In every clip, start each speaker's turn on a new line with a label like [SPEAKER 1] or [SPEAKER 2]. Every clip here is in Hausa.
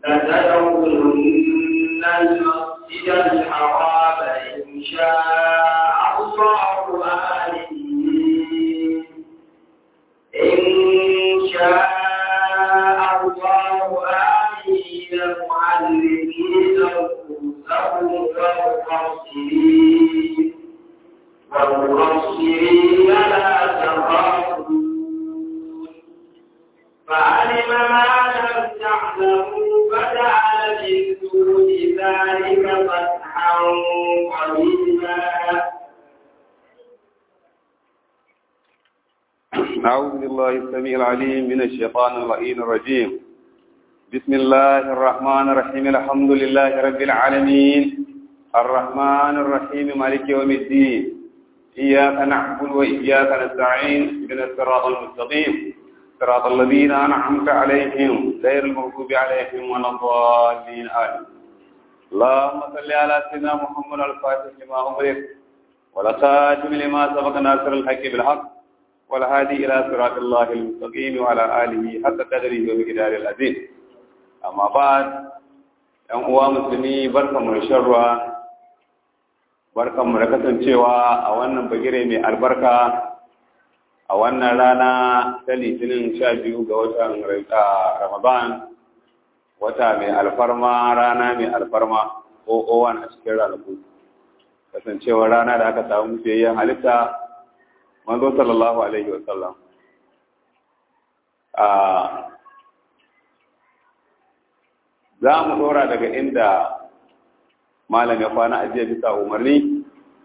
[SPEAKER 1] لتدخلن المسجد الحرام إن شاء الله آمنين إن شاء الله آمنين معلمين رؤوسهم والمقصرين لا تخافون فعلم ما لم تعلموا فجعل من دون ذلك فتحا قريبا.
[SPEAKER 2] أعوذ بالله السميع العليم من الشيطان اللعين الرجيم. بسم الله الرحمن الرحيم. الحمد لله رب العالمين الرحمن الرحيم مالك يوم الدين. إياك نعبد وإياك نستعين اهدنا الصراط المستقيم صراط الذين أنعمت عليهم غير المغضوب عليهم ولا الضالين آمين. اللهم صل على سيدنا محمد الفاتح لما أغلق والخاتم لما سبق ناصر الحق بالحق والهادي إلى صراط الله المستقيم وعلى آله حق قدره ومقداره العظيم. أما بعد ‘yan uwa musulmi barkanmu da sharwa, barkanmu da kasancewa a wannan bagire mai albarka a wannan rana ta litinin 12 ga watan Ramadan, wata mai alfarma, rana mai alfarma ko owan a cikin ranaku. Kasancewa rana da aka samu fiyayyen halitta manzo sallallahu alaihi wa sallam. Za mu dora daga inda malam ya kwana a jiya bisa umarni,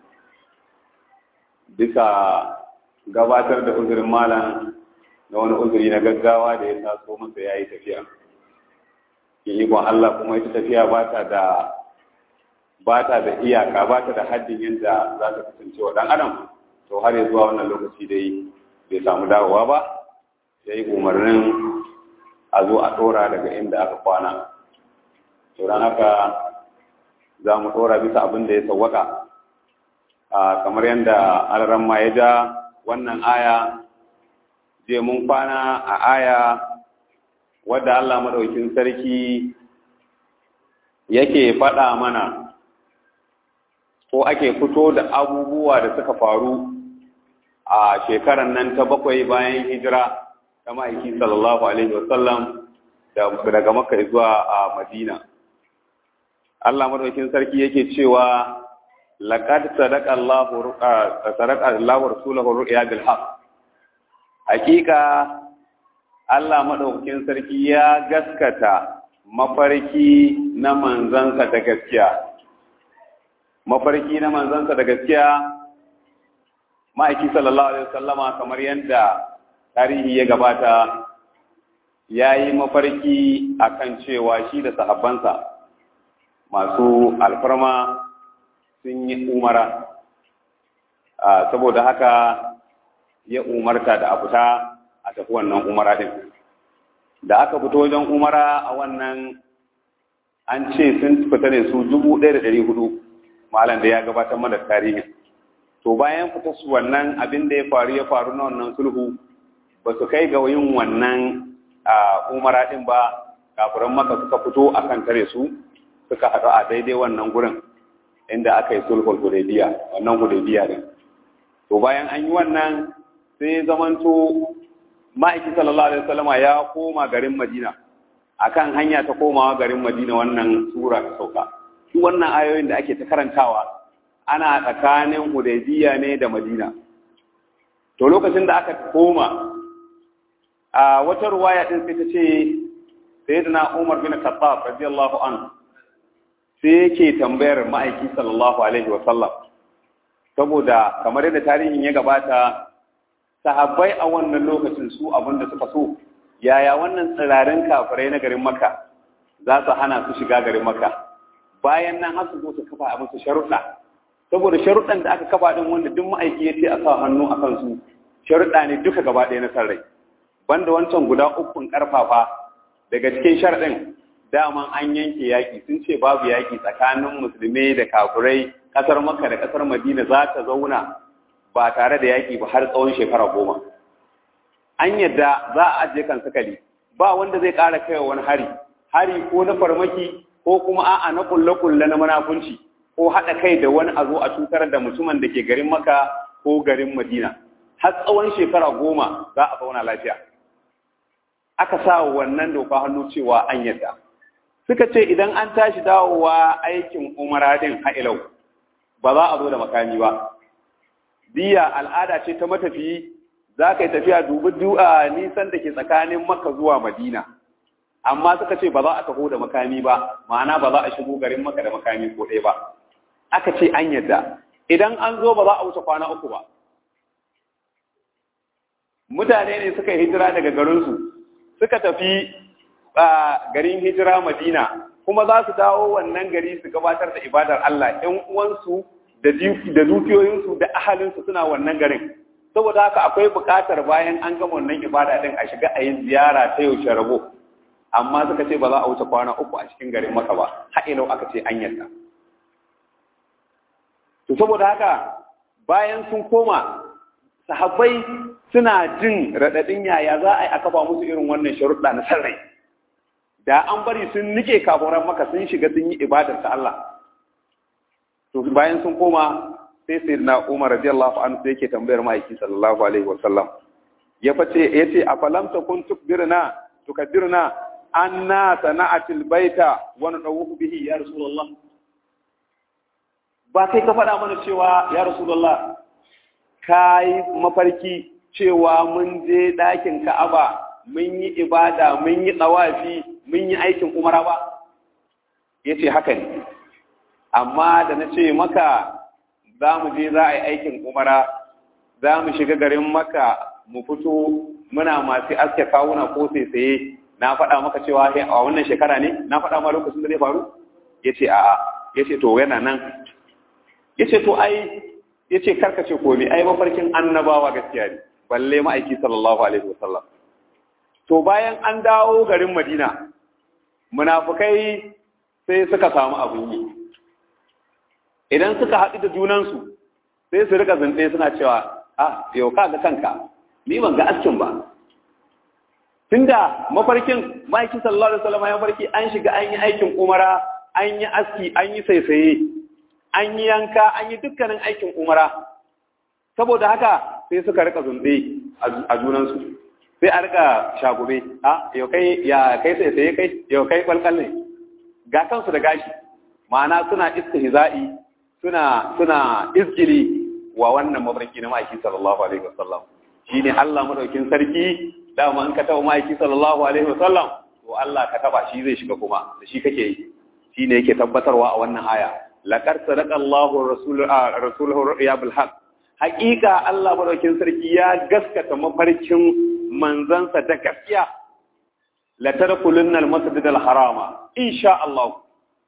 [SPEAKER 2] bisa gabatar da uzurin malam na wani uzuri na gaggawa da ya taso masa ya yi tafiya. Yin ikon Allah kuma ita tafiya ba ta da iyaka, ba ta da haddin yadda za ta kasance wa ɗan adam. To har ya zuwa wannan lokaci dai bai samu dawowa ba, ya yi umarnin a zo a ɗora daga inda aka kwana. To don haka za mu ɗora bisa abin da ya sawwaka. Kamar yadda alaramma ya ja wannan aya, je mun kwana a aya wadda Allah maɗaukin sarki yake faɗa mana ko ake fito da abubuwa da suka faru a shekarar nan ta 7 bayan hijira ta ma'aiki sallallahu alaihi wasallam daga Makka zuwa a Madina. Allah madaukakin sarki yake cewa laqad sadaqa Allahu rasulahu ru'ya bil haqq. Hakika Allah madaukakin sarki ya gaskata mafarki na manzansa da gaskiya. Mafarki na manzansa da gaskiya, ma'aiki sallallahu alaihi wasallama kamar yadda tarihi ya gabata, ya yi mafarki akan cewa shi da sahabbansa masu alfarma sun yi umara. Saboda haka ya umarta da a fita a tafi wannan umara din. Da aka fito wajen umara a wannan, an ce sun fita ne su 1,400, malam da ya gabatar mana tarihi. To bayan fitar su wannan abin da ya faru na wannan sulhu, ba su kai ga yin wannan umara din ba, kafiran Makka suka fito akan tare su, suka haɗu a daidai wannan gurin inda aka yi sulhul Hudaybiya, wannan Hudaybiya din. To bayan an yi wannan sai zamanto ma'aiki sallallahu alaihi wasallama ya koma garin Madina, akan hanya ta komawa garin Madina wannan sura ta sauka. Shi wannan ayoyin da ake ta karantawa ana tsakanin Hudaybiya ne da Madina. To lokacin da aka koma, a wata ruwaya din sai ta ce sayyidina Umar bin Khattab radiyallahu anhu sai yake tambayar ma'aiki sallallahu alaihi wasallam, saboda kamar yadda tarihin ya gabata, sahabbai a wannan lokacin su abinda suka so, yaya wannan tsirarin kafirai na garin Makka za su hana su shiga garin Makka, bayan nan har su zo su kafa a musu sharuɗa. Saboda sharuɗan da aka kafa din wanda duk ma'aiki ya ce a sa hannu a kansu, sharuɗa ne duka gaba ɗaya na san rai, banda wancan guda 3 ƙarfafa. Daga cikin sharaɗin daman an yanke yaƙi, sun ce babu yaƙi tsakanin musulmai da kafirai, ƙasar Makka da ƙasar Madina za ta zauna ba tare da yaƙi ba har tsawon shekara 10. An yadda za a ajiye kan sakali, ba wanda zai ƙara kaiwa wani hari hari ko na farmaki ko kuma a'a na kulle-kulle na munafunci ko haɗa kai da wani a zo a cutar da mutumin da ke garin Makka ko garin Madina. Har tsawon shekara 10 za a zauna lafiya. Aka sa wannan doka hannu cewa an yadda. Suka ce idan an tashi dawowa aikin umara din ha'ilau ba za a zo da makami ba. Diya al'ada ce ta matafiyi za ka yi tafiya dubi nisan da ke tsakanin Makka zuwa Madina. Amma suka ce ba za a taho da makami ba, ma'ana ba za a shigo garin Makka da makami ko ɗaya ba. Aka ce an yadda. Idan an zo ba za a wuce kwana 3 ba. Mutane ne suka yi hijira daga garinsu, suka tafi garin hijira Madina, kuma za su dawo wannan gari su gabatar da ibadar Allah, ‘yan uwansu da dukiyoyinsu da ahalinsu suna wannan garin. Saboda haka akwai buƙatar bayan an gama wannan ibada ɗin a shiga a yi ziyara ta yaushe rabo. Amma suka ce ba za a wuce kwana 3 a cikin garin Makka ba, ha'ilau aka ce an yarda. To saboda haka bayan sun koma, sahabbai suna jin raɗaɗin yaya za a yi a kafa musu irin wannan sharuɗa na sarrai. Da an bari sun nike kafuran Makka sun shiga sun yi ibadar ta Allah. To bayan sun koma sai sayyidina Umar radiyallahu anhu sai yake tambayar ma'aiki sallallahu alaihi wasallam. Yace afalam takun tukabirna anna sana'atil baita wa nadawuhu bihi ya rasulullah. Ba kai ka faɗa mana cewa ya rasulullah kai mafarki cewa mun je ɗakin Ka'aba mun yi ibada mun yi tsawafi mun yi aikin umara ba? Yace haka ne. Amma da na ce maka za mu je za a yi aikin umara, za mu shiga garin Makka mu fito muna masu aske kawuna ko sai na faɗa maka cewa a wannan shekara ne? Na faɗa ma lokacin da zai faru? Ya ce a'a, ya ce to yana nan. Ya ce to ai, ya ce karkace komai, ai mafarkin annabawa gaskiya ne, balle ma'aiki sallallahu alaihi wasallam. To bayan an dawo garin Madina, munafukai sai suka samu abin yi. Idan suka haɗu da junansu, sai su rika zance suna cewa, yau ka ga kanka, ni ban ga askin ba. Tunda mafarkin ma'aiki sallallahu alaihi wasallam ya farki an shiga an yi aikin umara, an yi aski, an yi saisaye, an yi yanka, an yi dukkanin aikin umara. Saboda haka sai suka rika zunde a junansu. Sai a rika shagube, yau kai ya kai saisaye kai, yau kai balkal ne. Ga kansu da gashi. Ma'ana suna istihza'i, suna izgili wa wannan mafarki na ma'aiki sallallahu alaihi wasallam. Shine Allah madaukin sarki dama in ka taba ma'aiki sallallahu alaihi wasallam to Allah ka taba shi zai shiga kuma da shi kake yi. Shine yake tabbatarwa a wannan aya. Laqad sadaqa Allahu rasuluhu ru'ya bil haqq. Haƙiƙa Allah madaukin sarki ya gaskata mafarkin manzansa da gaskiya. La tadkhulunna al-masjid al-harama insha Allah.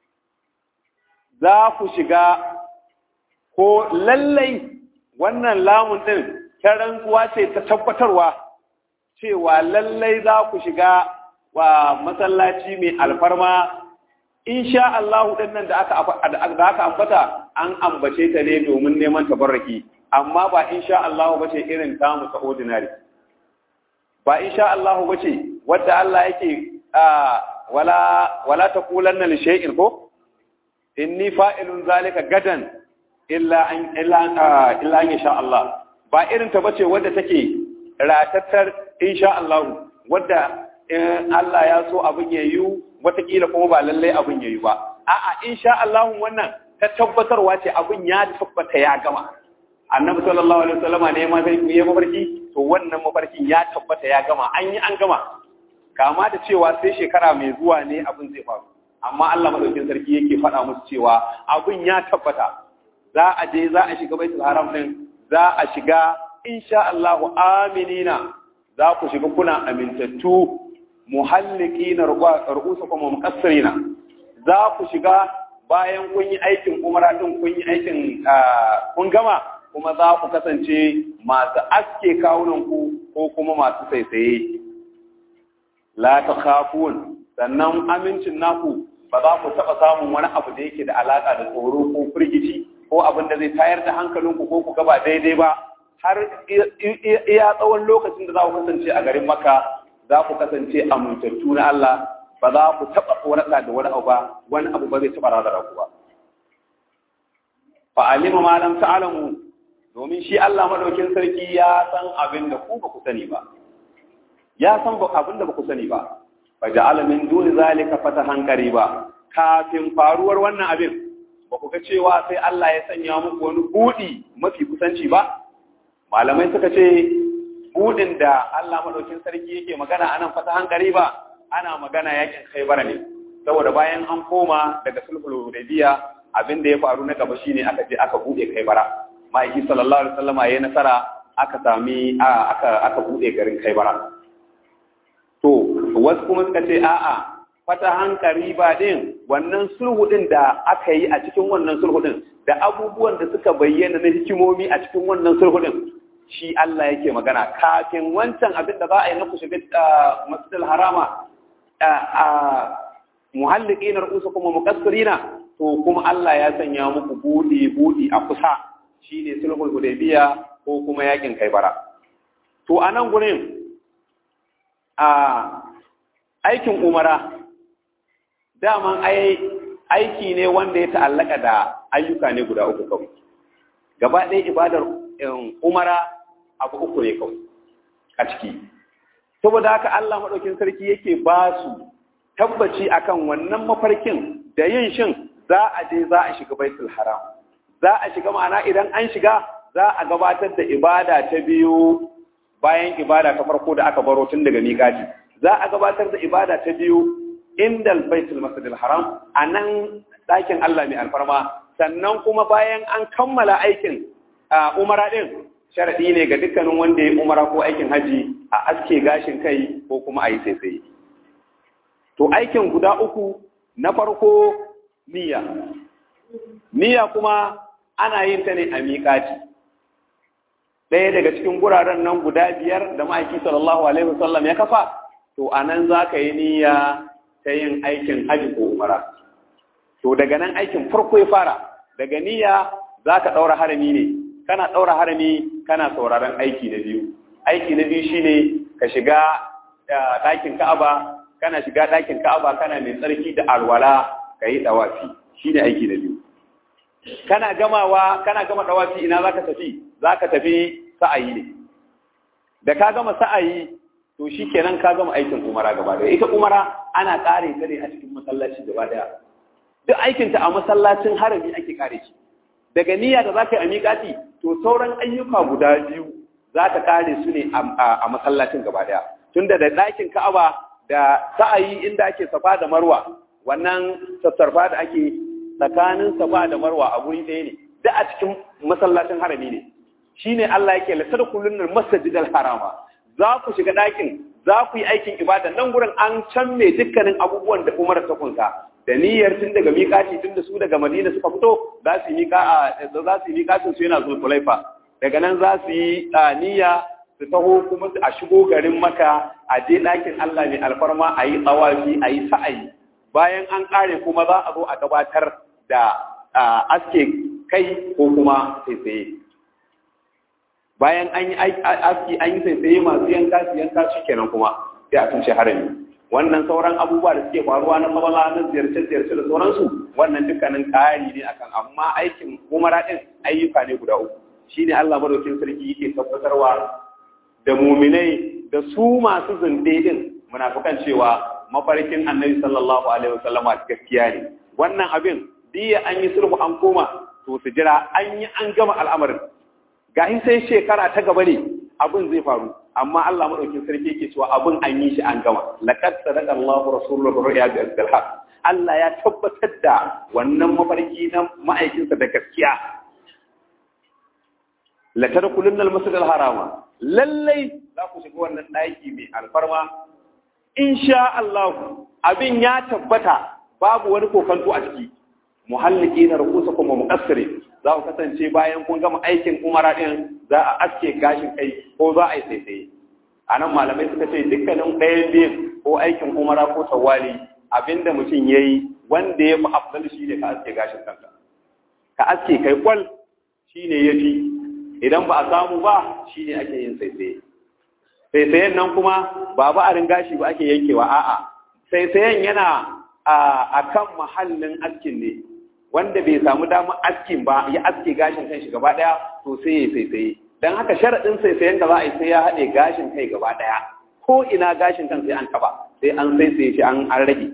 [SPEAKER 2] Za ku shiga ko lallai wannan lamun din ta rantsuwa ce ta tabbatarwa cewa lallai za ku shiga wa masallaci mai alfarma insha Allah din nan da aka ambata an ambace ta ne domin neman tabarraki amma ba insha Allah bace irin tamu ta ordinary ba insha Allah bace wanda Allah yake wala taqulanna li shay'in ko inni fa'ilun zalika gadan illa an yasha Allah ba irin ta bace wadda take ratattar insha Allah wadda Allah ya so abin yayi watakila kuma ba lalle abin yayi ba a'a insha Allah wannan ta tabbatarwa ce abin ya tabbata ya gama annabi sallallahu alaihi wasallama ne ma sai ya mafarki to wannan mafarkin ya tabbata ya gama an yi an gama kama da cewa sai shekara mai zuwa ne abin zai faru amma Allah madaukakin sarki yake faɗa musu cewa abin ya tabbata za a je za a shiga baitul haram din za a shiga insha Allah aminina za ku shiga kuna amintattu muhallikina ru'usakum wa muqassirina za ku shiga bayan kun yi aikin umara din kun yi aikin kun gama kuma za ku kasance masu aske kawunan ku ko kuma masu saisaye la takhafun sannan amincin naku ba za ku taɓa samun wani abu da yake da alaƙa da tsoro ko firgici ko abin da zai tayar da hankalinku ko ku gaba daidai ba har iya tsawon lokacin da za ku kasance a garin Makka za ku kasance amintattu na Allah ba za ku taɓa tsorata da wani abu ba, wani abu ba zai taɓa razana ku ba. Fa'alima ma lam ta'lamu, domin shi Allah madaukin sarki ya san abin da ku ba ku sani ba. Ya san abin da ba ku sani ba. Fa ja'ala min duni zalika fatahan qariba. Kafin faruwar wannan abin, ba ku ga cewa sai Allah ya sanya muku wani buɗi mafi kusanci ba? Malamai suka ce buɗin da Allah madaukin sarki yake magana anan fatahan qariba, ana magana yakin Khaybar ne. Saboda bayan an koma daga sulhul Hudaybiyah, abin da ya faru na gaba shine aka je aka bude Khaybara. Ma'aiki sallallahu alaihi wasallam yayin nasara aka sami aka bude garin Khaybara. To wasu kuma suka ce a'a fatahan qariba din wannan sulhu din da aka yi a cikin wannan sulhu din da abubuwan da suka bayyana na hikimomi a cikin wannan sulhu din shi Allah yake magana kafin wancan abin da za a yi na ku shiga Masjidil Harama muhalliqina ru'usakum wa muqassirina, to kuma Allah ya sanya muku budi a kusa shine sulhul Hudaybiyah ko kuma yakin Khaybara. To anan gurin aikin umara daman aiki ne wanda ya ta'allaka da ayyuka ne guda uku kawai. Gaba ɗaya ibadar umara abu uku ne kawai a ciki. Saboda haka Allah madaukin sarki yake ba su tabbaci akan wannan mafarkin da yin shin za a je za a shiga Baitul Haram. Za a shiga ma'ana idan an shiga za a gabatar da ibada ta biyu bayan ibada ta farko da aka baro tun daga miƙati. Za a gabatar da ibada ta biyu inda Baitul Masjidil Haram a nan ɗakin Allah mai alfarma. Sannan kuma bayan an kammala aikin umara ɗin sharaɗi ne ga dukkanin wanda ya umara ko aikin haji a aske gashin kai ko kuma a yi saisaye. To aikin guda uku na farko niyya. Niyya kuma ana yin ta ne a miƙati. Ɗaya daga cikin guraren nan guda 5 da ma'aiki sallallahu alaihi wasallam ya kafa, to a nan za ka yi niyya ta yin aikin haji ko umara. To daga nan aikin farko ya fara, daga niyya za ka ɗaura harami ne, kana ɗaura harami kana sauraron aiki na biyu. Aiki na biyu shine ka shiga ɗakin Ka'aba, kana shiga ɗakin Ka'aba kana mai tsarki da alwala ka yi ɗawafi, shine aiki na biyu. Kana gama ɗawafi ina za ka tafi? Za ka tafi sa'ayi ne. Da ka gama sa'ayi, to shi kenan ka gama aikin umara gaba daya. Ita umara ana ƙare ta ne a cikin masallaci gaba daya. Duk aikinta a masallacin harami ake ƙare shi. Daga niyya da za ka yi a miƙati, to sauran ayyuka guda biyu za ka ƙare su ne a masallacin gaba daya. Tunda da ɗakin Ka'aba da sa'ayi inda ake safa da marwa, wannan sassarfa da ake tsakanin safa da marwa a guri ɗaya ne, da a cikin masallacin harami ne. Shi ne Allah yake lasar kullun masjidal harama. Za ku shiga ɗakin, za ku yi aikin ibada nan gurin an can mai dukkanin abubuwan da umar ta kunsa. Da niyyar tun daga miƙaci tun da su daga Madina suka fito za su yi miƙacin su yana Zulhulaifa. Daga nan za su yi niyya su taho kuma a shigo garin Makka a je ɗakin Allah mai alfarma a yi tsawafi a yi sa'ayi. Bayan an ƙare kuma za a zo a gabatar da aske kai ko kuma saisaye. Bayan an yi aski an yi saisaye masu yanka su yanka shi kenan kuma sai a tushe harami. Wannan sauran abubuwa da suke faruwa na fadala na ziyarce-ziyarce da sauransu wannan dukkanin ƙari ne akan amma aikin umara ɗin ayyuka ne guda uku. Shi ne Allah madaukin sarki yake tabbatarwa da muminai da su masu zunde din munafikan cewa mafarkin Annabi sallallahu alaihi wasallama gaskiya ne. Wannan abin diya an yi sulhu an koma to su jira an yi an gama al'amarin. Gahi sai shekara ta gaba ne abin zai faru amma Allah madaukin sarki yake cewa abin an yi shi an gama. Laqad sadaqa Allahu rasuluhu ru'ya bil haqq. Allah ya tabbatar da wannan mafarki na ma'aikinsa da gaskiya. La tadkhulunna al-masjid al-harama. Lallai za ku shiga wannan ɗaki mai alfarma. Insha Allah abin ya tabbata babu wani kokanto a ciki. Muhalliqina ru'usakum wa muqassirin. Za ku kasance bayan kun gama aikin umara din za a aske gashin kai ko za a yi saisaye. A nan malamai suka ce dukkanin ɗayan biyun ko aikin umara ko tawali abinda mutum ya yi wanda ya fi afdal shi ne ka aske gashin kanka. Ka aske kai kwal shi ne ya fi idan ba a samu ba shi ne ake yin saisaye. Saisayen nan kuma ba ba'arin gashi ba ake yankewa a'a saisayen yana a kan mahallin askin ne, wanda bai samu damar askin ba ya aske gashin kan shi gaba ɗaya to sai ya saisaye. Don haka sharaɗin saisayen da za a yi sai ya haɗe gashin kai gaba ɗaya, ko ina gashin kan sai an taɓa, sai an saisaye shi an rage.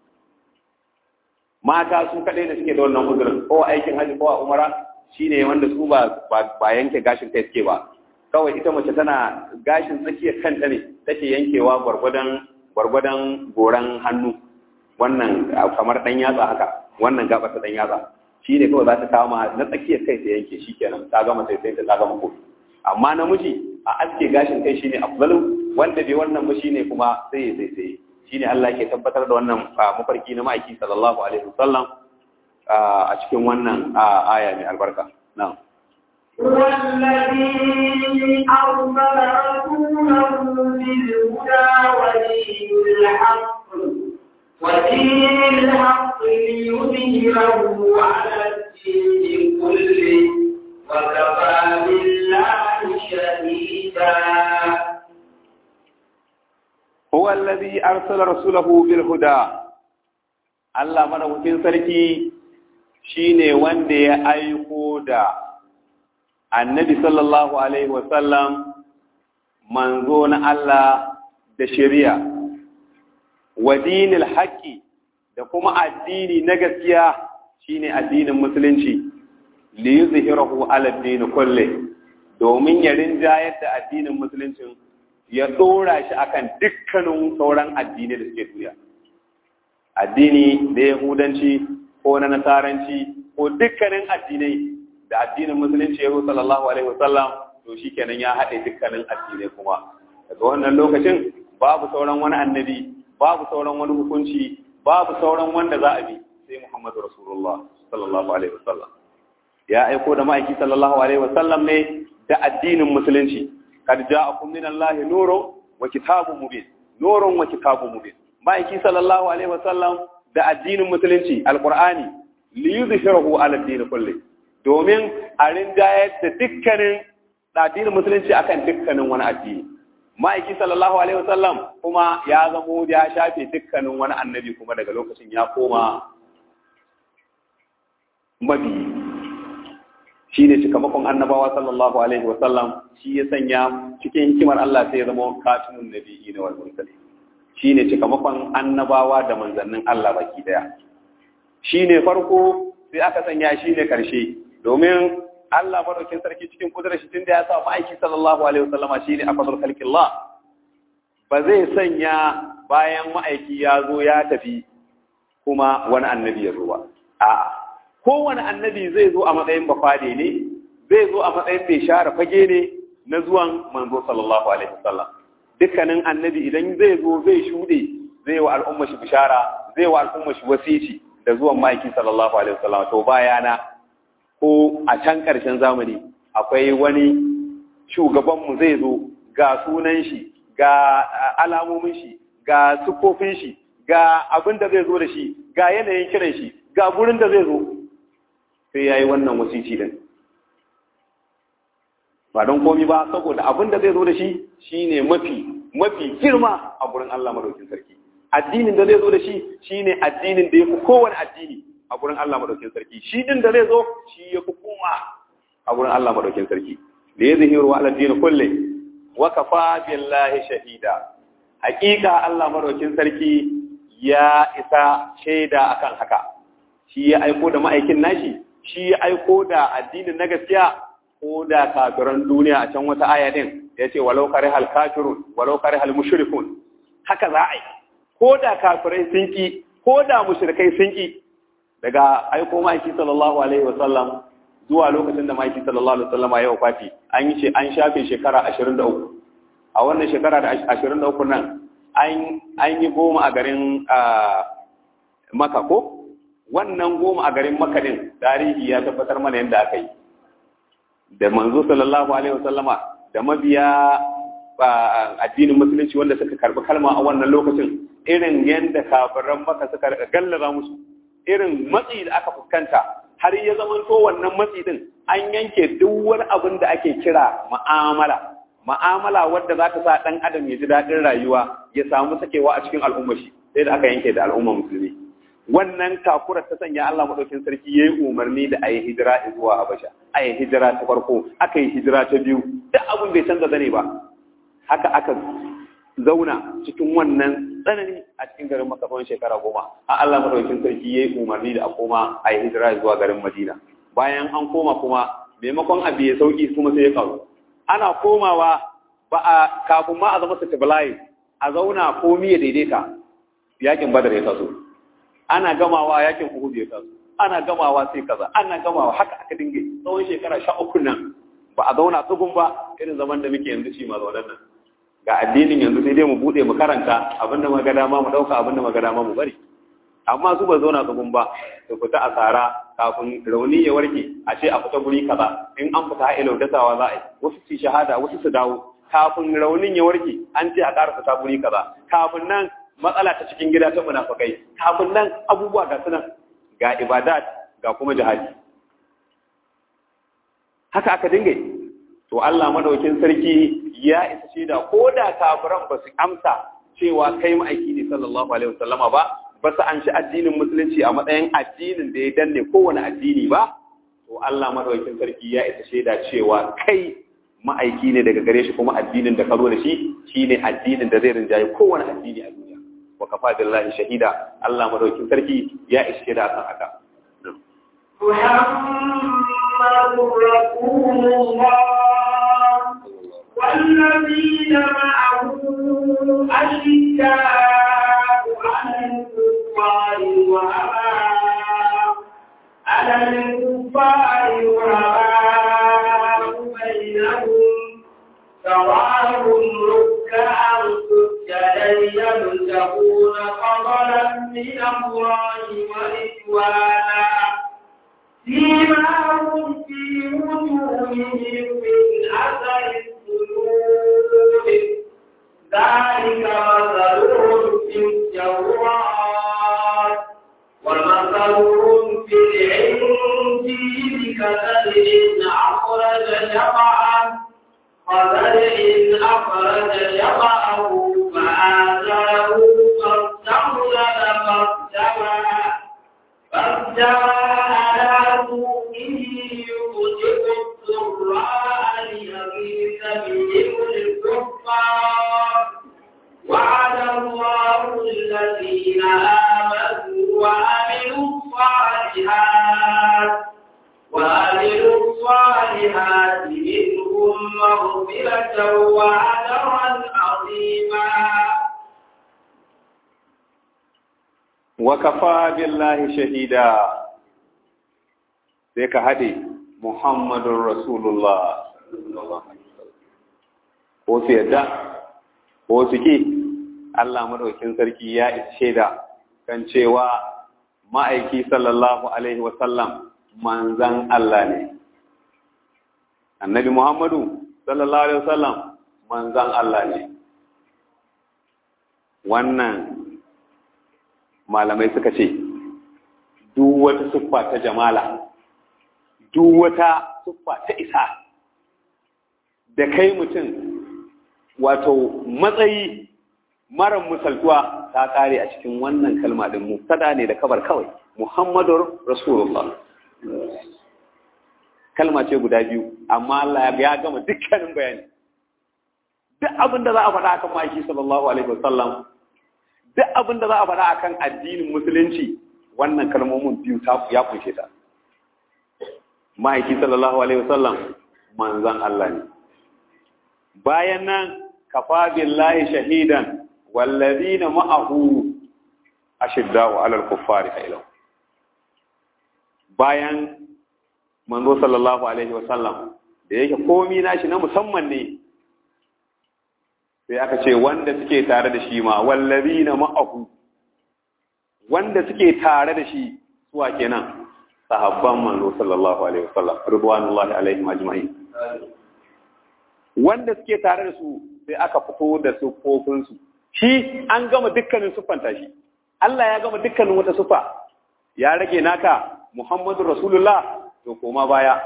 [SPEAKER 2] Mata su kaɗai da suke da wannan uzurin, ko aikin hajji ko a umara shine wanda su ba yanke gashin kai suke ba. Kawai ita mace tana gashin tsakiyar kanta ne take yankewa gwargwadon goran hannu, wannan kamar ɗan yatsa haka, wannan gaba ta ɗan yatsa shi ne kawai za ta kama na tsakiyar kai ta yanke shi kenan ta gama sai ta gama kofi. Amma namiji a aske gashin kai shine afdalu, wanda bai wannan ba shine kuma sai shine Allah ke tabbatar da wannan mafarki na ma'aiki sallallahu alaihi wasallam a cikin wannan aya mai albarka. Na'am.
[SPEAKER 1] هو الذي أرسل رسوله بالهدى ودين الحق ليظهره على الدين كله وكفى بالله شهيدا.
[SPEAKER 2] هو الذي أرسل رسوله بالهدى. Allah madaukakin sarki shine wanda ya aiko da Annabi sallallahu alaihi wasallam manzo na Allah da shari'a wa dinil haqqi da kuma addini na gaskiya shine addinin musulunci li yuzhirahu ala ad-din kulli, domin ya rinjayar da addinin musuluncin ya dora shi akan dukkanin sauran addinai da suke duniya. Addini da Yahudanci ko na Nasaranci ko dukkanin addinai da addinin musulunci ya zo sallallahu alaihi wasallam, to shikenan ya haɗe dukkanin addinai kuma. Daga wannan lokacin babu sauran wani annabi, babu sauran wani hukunci, babu sauran wanda za a bi sai Muhammadu Rasulullah sallallahu alaihi wasallam. Ya aiko da ma'aiki sallallahu alaihi wasallam ne da addinin musulunci. Kad ja'akum minallahi nurun wa kitabun mubin. Nurun wa kitabun mubin. Ma'aiki sallallahu alaihi wasallam da addinin musulunci alqur'ani li yuzhirahu ala ad-din kulli, domin a rinjayar da dukkanin addinin musulunci akan dukkanin wani addini. Ma'aiki sallallahu alaihi wasallam kuma ya zamo ya shafe dukkanin wani annabi kuma daga lokacin ya koma mabi. Shi ne cikamakon annabawa sallallahu alaihi wasallam, shi ya sanya cikin hikimar Allah sai ya zama katimun nabiyyi wal mursalin. Shi ne cikamakon annabawa da manzannin Allah baki daya. Shi ne farko sai aka sanya shi ne karshe, domin Allah madaukin sarki cikin kudurar shi tunda ya sa ma'aiki sallallahu alaihi wasallama shine afdalul khalqillah, ba zai sanya bayan ma'aiki ya zo ya tafi kuma wani annabi ya zo ba. A'a, kowane annabi zai zo a matsayin bafade ne, zai zo a matsayin mai share fage ne na zuwan manzo sallallahu alaihi wasallam. Dukkanin annabi idan zai zo zai shuɗe, zai wa al'umma shi bishara, zai wa al'umma shi wasici da zuwan ma'aiki sallallahu alaihi wasallam. To bayana ko a can ƙarshen zamani akwai wani shugabanmu zai zo ga sunan shi, ga alamomin shi, ga sufofin shi, ga abin da zai zo da shi, ga yanayin kiran shi, ga gurin da zai zo, sai ya yi wannan wasici din. Ba don komi ba, saboda abin da zai zo da shi shine mafi girma a gurin Allah madaukin sarki. Addinin da zai zo da shi shine addinin da ya fi kowane addini a gurin Allah madaukin sarki. Shi din da zai zo shi ya fi kuma a gurin Allah madaukin sarki. Da ya zahiru wa aladdini kulle wa kafa billahi shahida. Hakika Allah madaukin sarki ya isa shaida akan haka. Shi ya aiko da ma'aikin nashi, shi ya aiko da addinin na gaskiya, ko da kafiran duniya a can wata aya din yace walau karihal kafirun walau karihal mushrikun. Haka za a yi. Ko da kafirai sun ki, ko da mushrikai sun ki, daga aiko ma'aiki sallallahu alaihi wasallam zuwa lokacin da ma'aiki sallallahu alaihi wasallam ya wafati, an shafe shekara 23. A wannan shekara da 23 nan an yi 10 a garin Makka ko? Wannan 10 a garin Makka din tarihi ya tabbatar mana yadda aka yi. Da manzo sallallahu alaihi wasallama da mabiya addinin musulunci wanda suka karbi kalma a wannan lokacin, irin yadda kafiran Makka suka gallaza musu, irin matsi da aka fuskanta, har ya zama to wannan matsi din an yanke duk wani abin da ake kira ma'amala wadda za ta sa ɗan adam ya ji daɗin rayuwa, ya samu sakewa a cikin al'ummar shi, sai da aka yanke da al'umma musulmi. Wannan takurar ta sanya Allah madaukin sarki yayi umarni da ayi hijira zuwa Habasha, ayi hijira ta farko, aka yi hijira ta biyu, duk abin bai canza zane ba. Haka aka zauna cikin wannan tsanani a cikin garin Makka tsawon shekara 10. A Allah madaukin sarki yayi umarni da a koma ayi hijira zuwa garin Madina. Bayan an koma kuma maimakon abu ya sauki kuma sai ya karu. Ana komawa ba a kafin ma a zama stabilize a zauna komi ya daidaita, yakin Badar ya taso. Ana gamawa yakin Uhud ya taso, ana gamawa sai kaza, ana gamawa haka aka dinga tsawon shekara 13 nan ba a zauna tsugun ba irin zaman da muke yanzu shi ma zaunan nan. Ga addinin yanzu sai dai mu bude mu karanta abinda muka ga dama mu dauka abinda muka ga dama mu bari. Amma su ba zauna tsugun ba su fita asara kafin rauni ya warke a ce a fita guri kaza in an fita ha'ilau dasawa za a yi wasu su shahada wasu su dawo kafin raunin ya warke an ce a ƙara fita guri kaza kafin nan matsala ta cikin gida ta munafikai kafin nan abubuwa ga sunan ga ibadat ga kuma jihadi haka aka dinga to Allah madaukin sarki ya isa shaida ko da kafiran ba su amsa cewa kai ma'aiki ne sallallahu alaihi wasallama ba su an shi addinin musulunci a matsayin addinin da ya danne kowane addini ba to Allah madaukin sarki ya isa shaida cewa kai ma'aiki ne daga gare shi kuma addinin da ka zo da shi shine addinin da zai rinjaye kowane addini a duniya wa kafa billahi shahida Allah madaukin sarki ya isa shaida akan haka
[SPEAKER 1] Muhammadur Rasulullah والذين معه أشداء على الكفار رحماء بينهم تراهم ركعا سجدا يبتغون فضلا من الله ورضوانا سيماهم في وجوههم من أثر السجود ذلك مثلهم في التوراة ومثلهم في الإنجيل كزرع أخرج شطأه فآزره فاستوى على سوقه يعجب الزراع ليغيظ بهم الكفار وعد الله الذين آمنوا وعملوا الصالحات منهم مغفرة وأجرا عظيما
[SPEAKER 2] وكفى بالله شهيدا ذيك هدي محمد رسول الله ko su yadda ko su ki Allah madaukin sarki ya isa shaida kan cewa ma'aiki sallallahu alaihi wasallam manzan Allah ne annabi Muhammadu sallallahu alaihi wasallam manzan Allah ne wannan malamai suka ce duk wata siffa ta jamala duk wata siffa ta isa da kai mutum wato matsayi mara misaltuwa ta kare a cikin wannan kalma din mubtada ne da kabar kawai Muhammadur Rasulullah kalma ce guda biyu amma Allah ya gama dukkanin bayani duk abin da za a faɗa akan maki sallallahu alaihi wasallam duk abin da za a faɗa akan addinin musulunci wannan kalmomin biyu ya kunshe ta ma'aiki sallallahu alaihi wasallam manzon Allah ne bayan nan kafa billahi shahidan wallazina ma'ahu ashidda'u 'alal kuffari ilau bayan manzo sallallahu alaihi wasallam da yake komai nashi na musamman ne sai aka ce wanda suke tare da shi ma wallazina ma'ahu wanda suke tare da shi suwa kenan sahabban manzo sallallahu alaihi wasallam ridwanullahi alaihim ajma'in wanda suke tare da su sai aka fito da sufofin su shi an gama dukkanin sufanta shi Allah ya gama dukkanin wata sufa ya rage naka Muhammadur Rasulullah to koma baya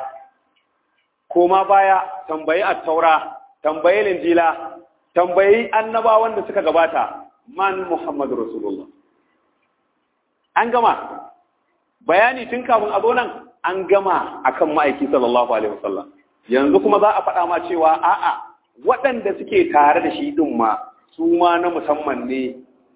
[SPEAKER 2] tambayi at-taura tambayi injila tambayi annabawan da suka gabata man Muhammadur Rasulullah an gama bayani tun kafin a zo nan an gama akan ma'aiki sallallahu alaihi wasallam yanzu kuma za a faɗa ma cewa a'a waɗanda suke tare da shi din ma su ma na musamman ne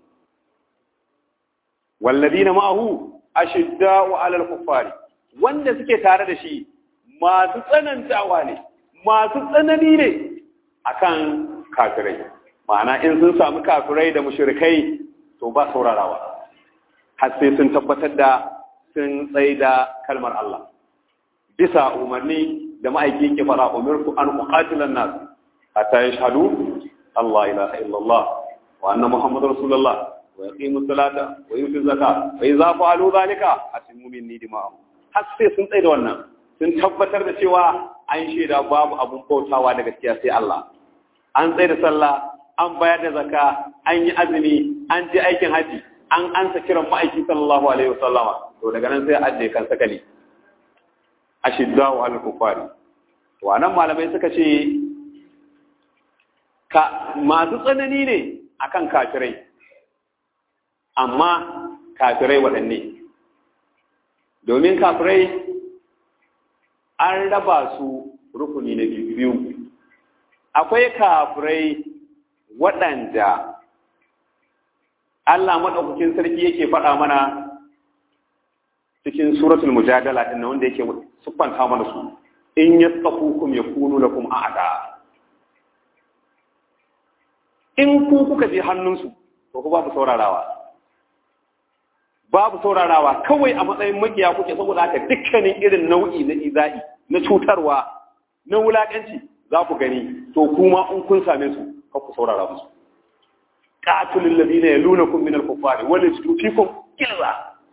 [SPEAKER 2] walladina ma'ahu ashidda'u 'alal kuffari wanda suke tare da shi masu tsanantawa ne masu tsanani ne akan kafirai ma'ana in sun samu kafirai da mushrikai to ba saurarawa har sai sun tabbatar da sun tsaida kalmar Allah bisa umarni da ma'aiki yake fara umirtu an uqatilan nas hatta yashhadu Allah ilaha illallah wa anna muhammadar rasulullah wa yaqimu salata wa yutu zakata fa idza fa'alu dhalika asimu minni dima'ahum har sai sun tsaida wannan sun tabbatar da cewa an shaida babu abun bautawa da gaskiya sai Allah an tsaida sallah an bayar da zakka an yi azumi an je aikin haji an ansa kiran ma'aiki sallallahu alaihi wasallama to daga nan sai aje kan sakali ashiddau al kufari wa nan malamai suka ce ka masu tsanani ne akan kafirai amma kafirai waɗanne domin kafirai an raba su rukuni na biyu akwai kafirai waɗanda Allah maɗaukakin sarki yake faɗa mana cikin suratul mujadala ɗin wanda yake siffanta mana su in yaskafukum yakunu lakum a'da in ku kuka je hannunsu to ku babu saurarawa kawai a matsayin makiya kuke saboda haka dukkanin irin nau'i na iza'i na cutarwa na wulakanci za ku gani to kuma in kun same su ka ku saurara musu qatilul ladina yalunakum min al-kuffari wa yajidu fikum kilza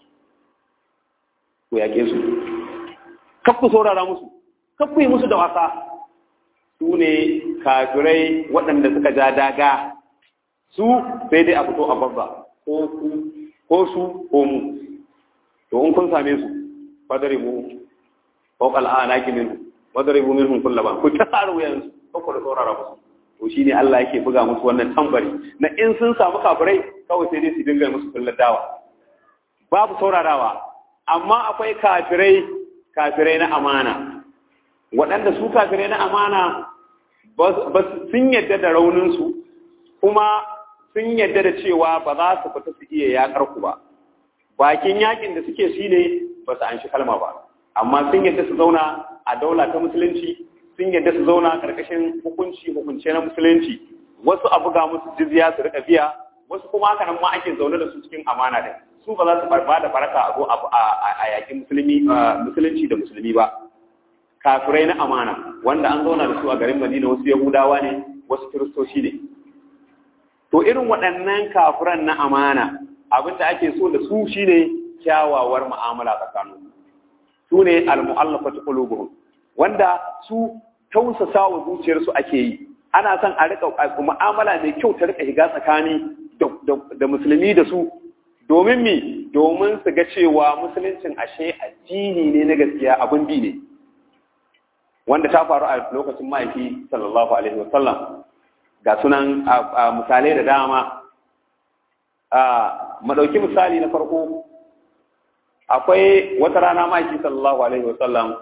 [SPEAKER 2] ku yake su ka ku saurara musu ka ku yi musu da wasa su ne kafirai waɗanda suka ja daga su sai dai a fito a babba ko su ko mu to in kun same su fadaribu fawqa al-anaki minhum wadaribu minhum kullaban ku tsara wuyan su ko da saurara musu to shine Allah yake buga musu wannan tambari na in sun samu kafirai kawai sai dai su dinga musu kullar dawa babu saurarawa amma akwai kafirai na amana waɗanda su kafirai na amana ba sun yadda da rauninsu kuma sun yadda da cewa ba za su fita su iya yakar ku ba bakin yakin da suke shi ne ba su an shi kalma ba amma sun yadda su zauna a daula ta musulunci sun yadda su zauna karkashin hukunce na musulunci wasu a buga musu jizya su rika biya wasu kuma haka nan ma ake zaune da su cikin amana da su ba za su barba da faraka a zo a yakin musulunci da musulmi ba kafirai na amana wanda an zauna da su a garin Madina wasu Yahudawa ne wasu Kiristoci ne to irin waɗannan kafiran na amana abin da ake so da su shine kyawawar mu'amala tsakanin su ne al-mu'allafatu qulubuhum wanda su tausasa wa zuciyarsu ake yi ana son a rika mu'amala mai kyau ta rika shiga tsakani da musulmi da su domin domin su ga cewa musuluncin ashe addini ne na gaskiya abin bi ne wanda ta faru a lokacin ma'aiki sallallahu alaihi wasallam ga sunan misalai da dama madauki misali na farko akwai wata rana ma'aiki sallallahu alaihi wasallam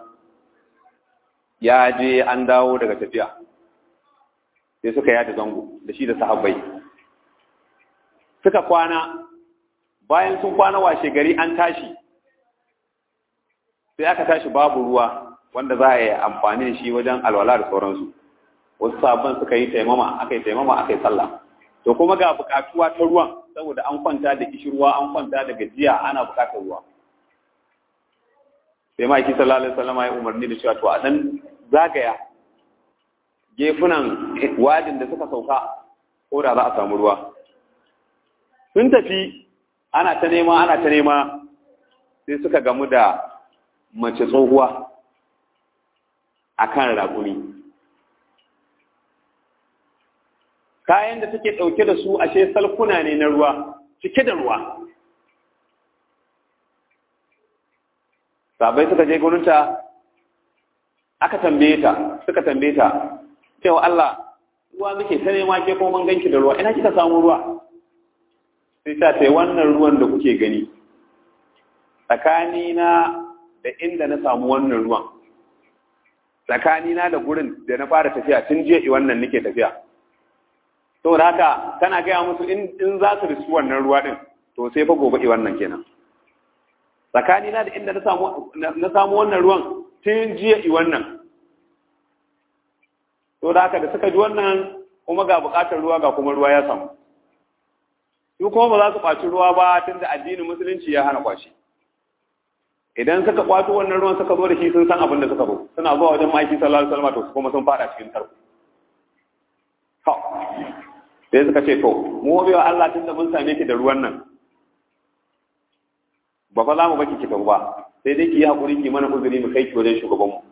[SPEAKER 2] ya je an dawo daga tafiya sai suka yada zango da shi da sahabbai suka kwana bayan sun kwana washe gari an tashi sai aka tashi babu ruwa wanda za a yi amfani da shi wajen alwala da sauransu wasu sabon suka yi taimama aka yi sallah to kuma ga bukatuwa ta ruwan saboda an kwanta da kishirwa an kwanta da gajiya ana bukatar ruwa sai ma'aiki sallallahu alaihi wasallam ya umarni da cewa to a dan zagaya gefunan wadin da suka sauka ko da za a samu ruwa sun tafi ana ta nema sai suka gamu da mace tsohuwa akan raƙumi kayan da take ɗauke da su ashe salkuna ne na ruwa cike da ruwa sabai suka je gurinta suka tambaye ta cewa Allah ruwa muke ta nema ke kuma mun ganki da ruwa ina kika samu ruwa sai ta ce wannan ruwan da kuke gani tsakanina da inda na samu wannan ruwan, tsakanina da gurin da na fara tafiya tun jiya wannan nake tafiya. To da haka tana gaya musu in za su risu wannan ruwa din, to sai fa gobe wannan kenan. Tsakanina da inda na samu wannan ruwan tun jiya wannan. To da haka da suka ji wannan kuma ga bukatar ruwa ga kuma ruwa ya samu. Su kuma ba za su kwaci ruwa ba tunda addinin musulunci ya hana kwashi. Idan suka kwato wannan ruwan suka zo da shi sun san abin da suka zo, suna zuwa wajen maki sallallahu alaihi wasallam to kuma sun fada cikin tarko. Sai suka ce to mu biyo Allah tunda mun same ki da ruwan nan ba fa za mu baki ki tafi ba, sai dai ki yi hakuri ki mana uzuri mu kai ki wajen shugaban mu.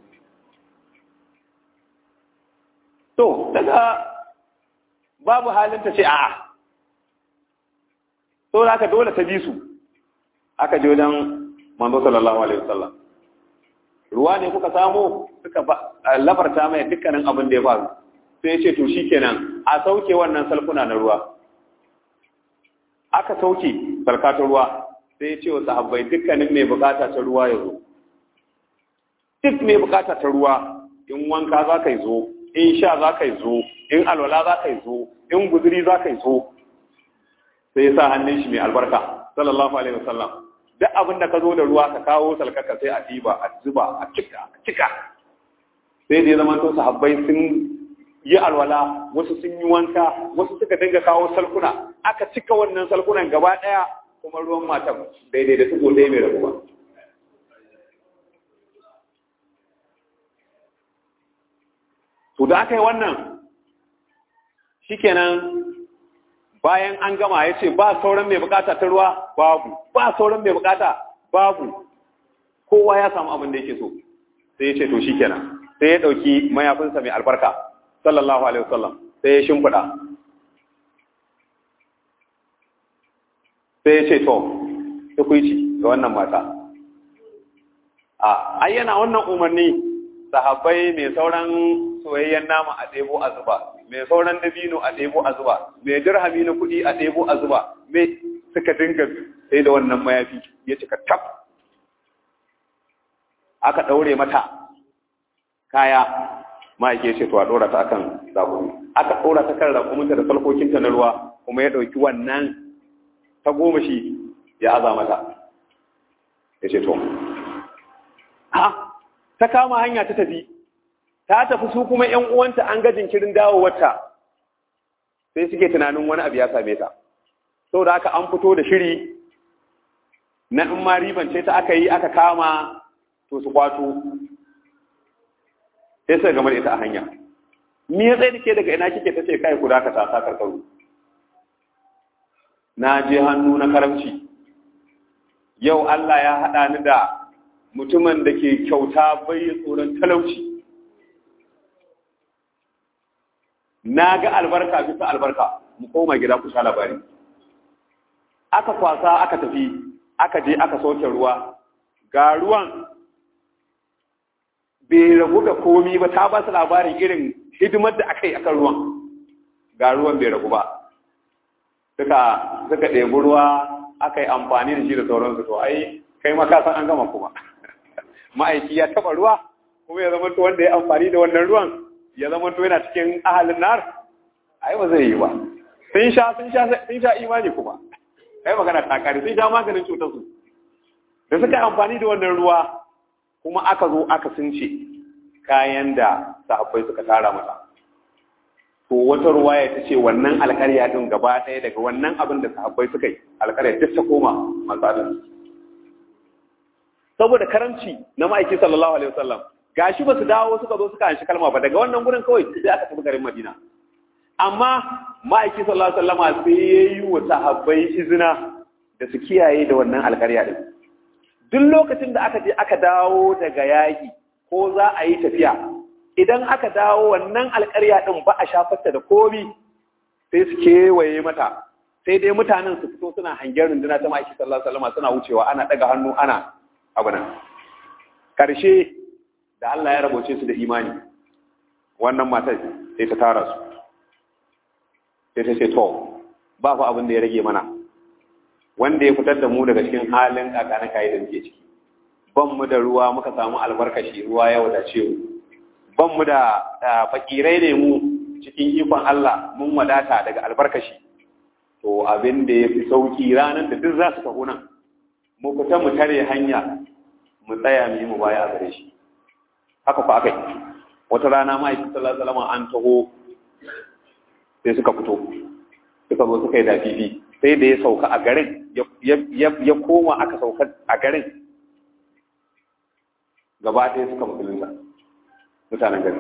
[SPEAKER 2] To daga babu halin ta ce a'a, to da aka dole ta bi su, aka je wajen manzo sallallahu alaihi wasallam. Ruwa ne kuka samu, suka lafarta mai dukkanin abin da ya faru. Sai ya ce to shikenan a sauke wannan salkuna na ruwa. Aka sauke salka ta ruwa, sai ya ce wa sahabbai dukkanin mai bukata ta ruwa ya zo. Duk mai bukata ta ruwa, in wanka za ka yi zo, in sha za ka yi zo, in alwala za ka yi zo, in guzuri za ka yi zo. Sai ya sa hannun shi mai albarka sallallahu alaihi wasallam. Duk abin da ka zo da ruwa ka kawo salkaka sai a ɗiba a zuba a cika. Sai da ya zama to sahabbai sun yi alwala, wasu sun yi wanka, wasu suka dinga kawo salkuna, aka cika wannan salkunan gaba ɗaya kuma ruwan matan daidai da tugo ɗaya mai rabuwa. To da aka yi wannan shikenan bayan an gama ya ce ba sauran mai bukata ta ruwa babu, ba sauran mai bukata babu, kowa ya samu abin da yake so. Sai ya ce to shikenan, sai ya dauki mayafinsa mai albarka sallallahu alaihi wasallam, sai ya shimfida, sai ya ce to tukuici ga wannan mata. Ai yana wannan umarni sahabbai mai sauran soyayyen nama a ɗebo a zuba, mai sauran dabino a ɗebo a zuba, mai dirhami na kuɗi a ɗebo a zuba, mai suka dinga sai da wannan mayafi ya cika tab. Aka ɗaure mata kaya, ma'aike ce to a ɗora ta kan zakumi. Aka ɗora ta kan rakuminta da salkokinta na ruwa, kuma ya ɗauki wannan ta goma shi ya aza mata. Ya ce to, ta kama hanya ta tafi. Ta tafi su kuma ‘yan uwanta an ga jinkirin dawowarta, sai suke tunanin wani abu ya same ta. Sau da aka an fito da shiri na in ma ribance ta aka yi aka kama to su kwato, sai suka gama da ita a hanya. Ni ya tsaye da ke daga ina kike ta ce kai ku da ka ta karkaru. Na je hannu na karamci, yau Allah ya haɗa ni da mutumin da ke kyauta bai tsoron talauci. Na ga albarka bisa albarka, mu koma gida ku sha labari. Aka kwasa aka tafi, aka je aka soke ruwa, ga ruwan bai ragu da komi ba, ta ba su labarin irin hidimar da aka yi akan ruwan, ga ruwan bai ragu ba. Suka ɗebi ruwa aka yi amfani da shi da sauransu, to ai kai makasan an gama kuma. Ma'aiki ya taɓa ruwa, kuma ya zama wanda ya amfani da wannan ruwan ya zama to yana cikin ahalin nar, ai ba zai yi ba. Sun sha imani kuma. Kai magana ta kare, sun sha maganin cutar su. Da suka amfani da wannan ruwa kuma aka zo aka sunce kayan da sahabbai suka tara mata. To wata ruwaya ta ce wannan alƙarya din gaba ɗaya daga wannan abin da sahabbai suka yi, alƙarya duk ta koma matsalin. Saboda karamci na ma'aiki sallallahu alaihi wasallam, gashi ba su dawo suka zo suka anshi kalma ba, daga wannan gurin kawai sai aka tafi garin Madina. Amma ma'aiki sallallahu alaihi wasallam sai yayi wa sahabbai izina da su kiyaye da wannan alƙarya din. Duk lokacin da aka je aka dawo daga yaƙi ko za a yi tafiya, idan aka dawo wannan alƙarya din ba a shafarta da komi, sai su kewaye mata, sai dai mutanen su fito suna hangen runduna ta ma'aiki sallallahu alaihi wasallam suna wucewa, ana daga hannu ana abu nan. Karshe da Allah ya raboce su da imani, wannan matar sai ta tara su, sai ta ce to ba fa abin da ya rage mana, wanda ya fitar da mu daga cikin halin kakana kai da muke ciki. Ban mu da ruwa muka samu albarkashi, ruwa ya wadace mu. Ban mu da fakirai ne mu cikin ikon Allah mun wadata daga albarkashi. To abin da ya fi sauki ranar da duk za su taho nan, mu fita mu tare hanya mu tsaya mu yi mu baya a gare shi. Haka fa aka yi. Wata rana ma'aikin sallallahu alaihi wasallam an taho sai suka fito. Suka zo suka yi dafifi. Sai da ya sauka a garin, ya koma aka sauka a garin. Gaba ɗaya suka musulunta. Mutanen gari.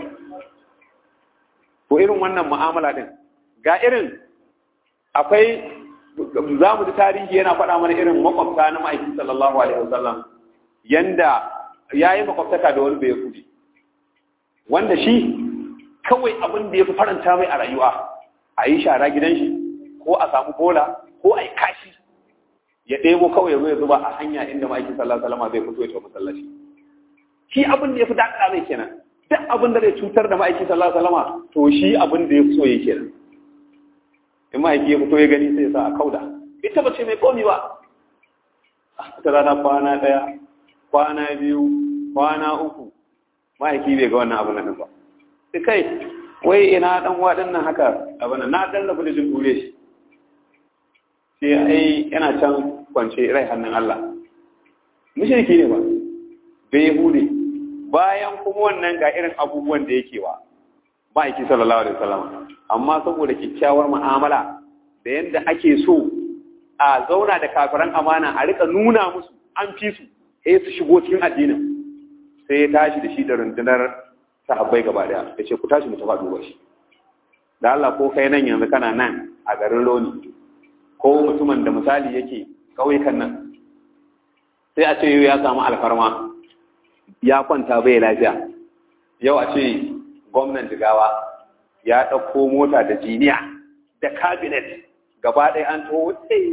[SPEAKER 2] To irin wannan mu'amala din, ga irin akwai za mu ji tarihi yana faɗa mana irin makwabta na ma'aikin sallallahu alaihi wasallam yanda ya yi makwabtaka da wani bayahudi wanda shi kawai abin da ya fi faranta mai a rayuwa a yi shara gidan shi ko a samu bola ko a yi kashi ya ɗebo kawai ya zo ya zuba a hanya inda ma'aikin sallallahu alaihi wasallam zai fito ya ce masallaci shi abin da ya fi daɗa mai kenan duk abin da zai cutar da ma'aikin sallallahu alaihi wasallam to shi abin da ya fi so ya kenan in ma'aiki ya fito ya gani sai ya sa a kauda ita ba ce mai komi ba ta rana kwana ɗaya kwana biyu kwana uku ma'aiki bai ga wannan abin nan ba sai kai wai ina dan waɗannan haka abin na dan rabu da jin dure shi sai ai yana can kwance rai hannun Allah mushriki ne ba bai hude bayan kuma wannan ga irin abubuwan da yake wa ma'aiki sallallahu alaihi wasallam amma saboda kyakkyawar mu'amala da yanda ake so a zauna da kafiran amana a rika nuna musu an fi su sai su shigo cikin addinin sai ya tashi da shi da rundunar sahabbai gaba daya ya ce ku tashi mu tafi duba shi da Allah ko kai nan yanzu kana nan a garin Loni ko mutumin da misali yake kauyukan nan sai a ce ya samu alfarma ya kwanta bai lafiya yau a ce gwamnan Jigawa ya ɗauko mota da jiniya da cabinet gaba ɗaya an taho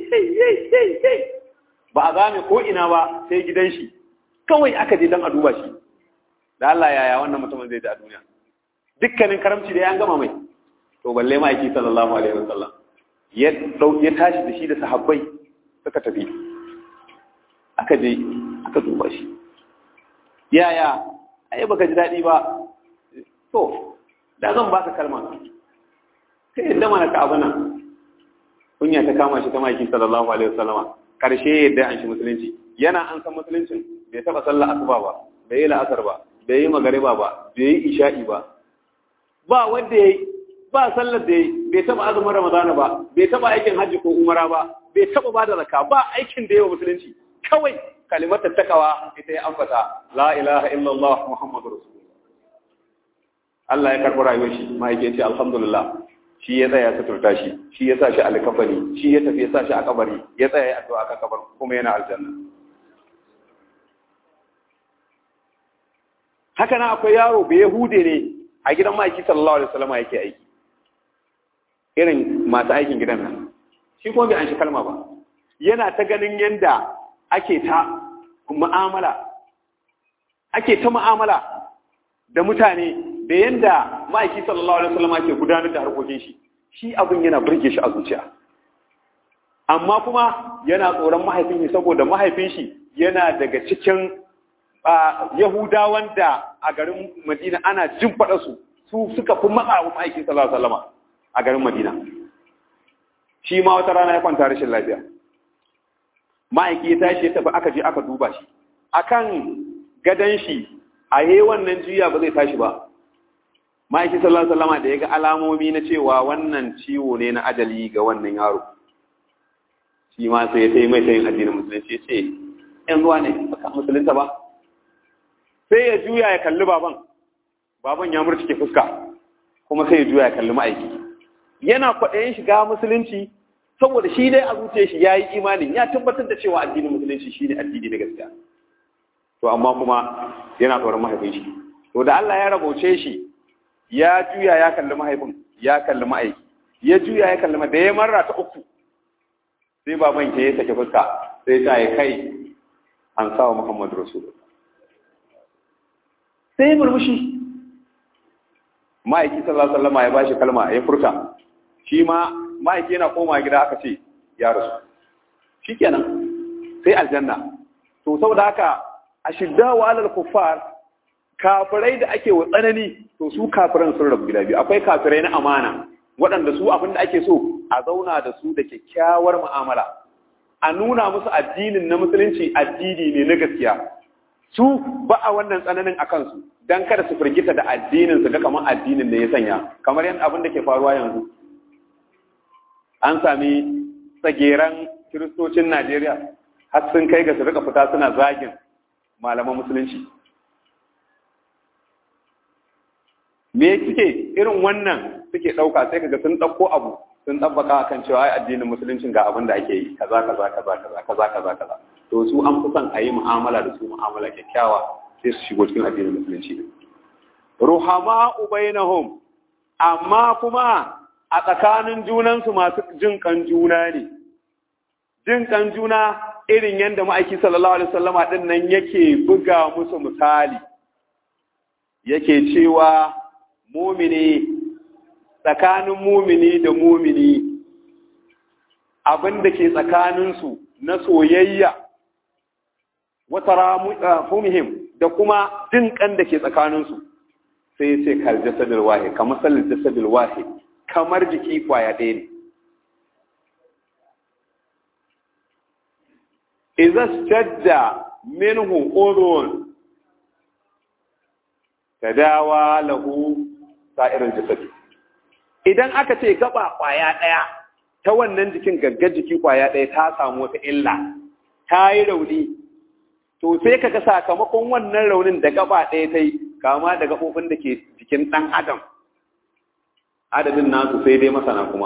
[SPEAKER 2] ba a game ko ina ba sai gidan shi kawai aka je don a duba shi da Allah yaya wannan mutumin zai ji a duniya dukkanin karamci da ya gama mai to balle ma yake sallallahu alaihi wasallam ya tashi da shi da sahabbai suka tafi aka je aka duba shi yaya ai baka ji daɗi ba to da zan baka kalma sai yadda mana ka abuna kunya ta kama shi ta maki sallallahu alaihi wasallama karshe yadda an shi musulunci yana an san musuluncin bai taba sallar asuba ba bai yi la'asar ba bai yi magariba ba bai yi isha'i ba ba wanda yayi ba sallar da yayi bai taba azumin ramadana ba bai taba aikin hajji ko umara ba bai taba bada zakka ba aikin da yayi wa musulunci kawai kalimatar takawa ita ya ambata la ilaha illallah muhammadur rasul Allah ya karɓi rayuwar shi ma'aike ce alhamdulillah shi ya tsaya ya suturta shi shi ya sa shi alkafani shi ya tafi ya sa shi a kabari ya tsaya ya addu'a kan kabar kuma yana aljanna haka nan akwai yaro bai yahude ne a gidan ma'aiki sallallahu alaihi wasallam yake aiki irin masu aikin gidan nan shi kuma bai an shi kalma ba yana ta ganin yanda ake ta mu'amala da mutane da yanda ma'aiki sallallahu alaihi wasallam ke gudanar da harkokin shi abin yana burge shi a zuciya amma kuma yana tsoron mahaifin shi saboda mahaifin shi yana daga cikin Yahudawan da a garin Madina ana jin faɗa su suka fi matsa wa ma'aiki sallallahu alaihi wasallam a garin Madina shi ma wata rana ya kwanta rashin lafiya ma'aiki ya tashi ya tafi aka je aka duba shi akan gadan shi a wannan jiya ba zai tashi ba ma'aiki sallallahu alaihi wasallam da ya ga alamomi na cewa wannan ciwo ne na ajali ga wannan yaro shi ma sai ya sai mai sayin addinin musulunci ya ce ‘yan zuwa ne baka musulunta ba sai ya juya ya kalli baban ya murtuke fuska kuma sai ya juya ya kalli ma'aiki yana kwaɗayin shiga musulunci saboda shi dai a zuciya shi ya yi imanin ya tabbatar da cewa addinin musulunci shi ne addini na gaskiya to amma kuma yana tsoron mahaifin shi to da Allah ya rabauce shi ya juya ya kalli mahaifin ya kalli ma'aiki ya juya ya kalli da ya marra ta uku sai baban ke ya sake fuska sai ta yi kai an sawa Muhammadu Rasulullah sai ya murmushi ma'aiki sallallahu alaihi wasallam ya bashi kalma ya furta shi ma ma'aiki yana koma gida aka ce ya rasu shikenan sai aljanna. To saboda haka ashidda wa alal kuffar, kafirai da ake wa tsanani, to su kafiran sun rabu gida biyu. Akwai kafirai na amana waɗanda su abin da ake so a zauna da su da kyakkyawar mu'amala, a nuna musu addinin na musulunci addini ne na gaskiya. Su ba a wannan tsananin a kansu don kada su firgita da addinin su ga kamar addinin da ya sanya, kamar yadda abin da ke faruwa yanzu. An sami tsageran kiristocin Najeriya har sun kai ga su rika fita suna zagin malaman musulunci. Me suke irin wannan suke ɗauka, sai kaga sun ɗauko abu sun tabbaka kan cewa ai addinin musuluncin ga abin da ake yi kaza kaza kaza kaza kaza kaza kaza. To su an fi son a yi mu'amala da su mu'amala kyakkyawa sai su shigo cikin addinin musulunci. Ruhama ubainahum, amma kuma a tsakanin junansu masu jin kan juna ne. Jin kan juna irin yadda ma'aiki sallallahu alaihi wasallama din nan yake buga musu misali, yake cewa mumini, tsakanin mumini da mumini, abin da ke tsakaninsu na soyayya, wata rahumihim da kuma jin kan da ke tsakaninsu, sai ya ce kal jasadul wahid, kamar salil jasadul wahid, kamar jiki kwaya ɗaya ne. Iza shadda minhu udhun tadawa lahu sa'irul jasadi. Idan aka ce gaba kwaya ɗaya ta wannan jikin, gaggar jiki kwaya ɗaya ta samu wata illa, ta yi rauni, to sai kaga sakamakon wannan raunin da gaba ɗaya ta yi, kama da gaɓoɓin da ke jikin ɗan adam, adadin nasu sai dai masana kuma.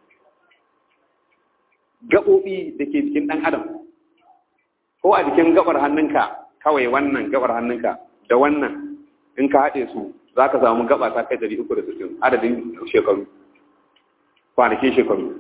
[SPEAKER 2] Gaɓoɓi da ke jikin ɗan adam, ko a jikin gabar hannunka, kawai wannan gabar hannunka da wannan in ka haɗe su za ka samu gaba ta kai 360 adadin shekaru, kwanakin shekaru.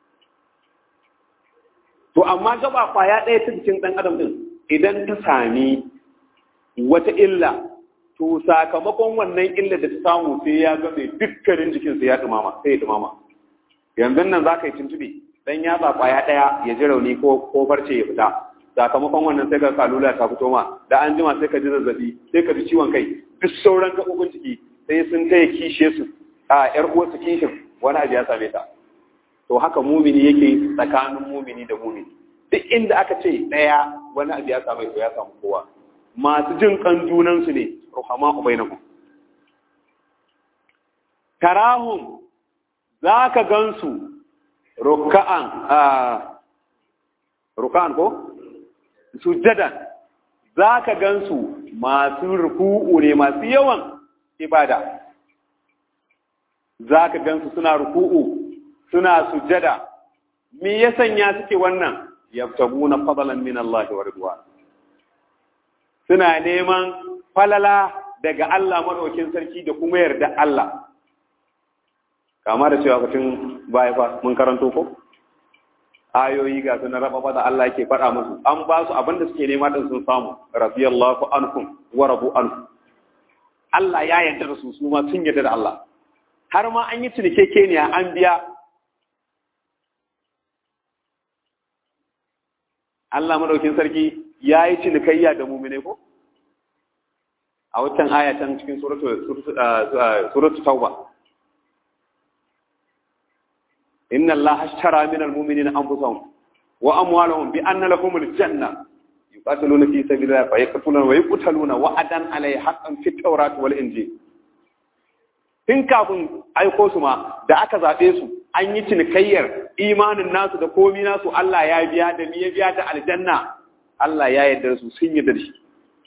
[SPEAKER 2] To amma gaba kwaya ɗaya ta jikin ɗan adam ɗin idan ta sami wata illa, to sakamakon wannan illa da ta samu sai ya game dukkanin jikinsa ya dumama, sai ya dumama. Yanzu nan za ka yi tuntuɓe, ɗan yatsa kwaya ɗaya ya ji rauni ko farce ya fita. Sakamakon wannan sai ka kalula ta fito ma, da an jima sai ka ji zazzabi, sai ka ji ciwon kai, duk sauran gaɓoɓin ciki sai sun taya kishe su a ƴar uwarsu kishin wani abu ya same ta. To haka mumini yake tsakanin mumini da mumini. Duk inda aka ce ɗaya wani abu ya same to ya samu kowa. Masu jin kan junansu ne, ruhama ubainakum. Tarahum, za ka gansu ruka'an ko? Sujjadan, za ka gansu masu ruku'u ne, masu yawan ibada. Za ka gansu suna ruku'u, suna sujjada. Me ya sanya suke wannan? Yabtaguna fadlan min Allah wa ridwan. Suna neman falala daga Allah madaukakin sarki da kuma yarda Allah. Kama da cewa kutun baya fa mun karanto ko? Ayoyi ga sunan rababa da Allah yake faɗa musu, an ba su abin da suke nema din sun samu, radiyallahu anhum wa rabu anhu. Allah ya yarda da su, su ma sun yarda da Allah. Har ma an yi cinikekeniya an biya. Allah madaukin sarki ya yi cinikayya da mu'mine ko? A wancan aya can cikin suratu Tauba. إن الله اشترى من المؤمنين أنفسهم وأموالهم بأن لهم الجنة يقاتلون في سبيل الله فيقتلون ويقتلون وعدا عليه حقا في التوراة والإنجيل. tun kafin aiko su ma da aka zaɓe su an yi cinikayyar imanin nasu da komi nasu, Allah ya biya da ya biya da aljanna, Allah ya yarda su sun yarda da shi,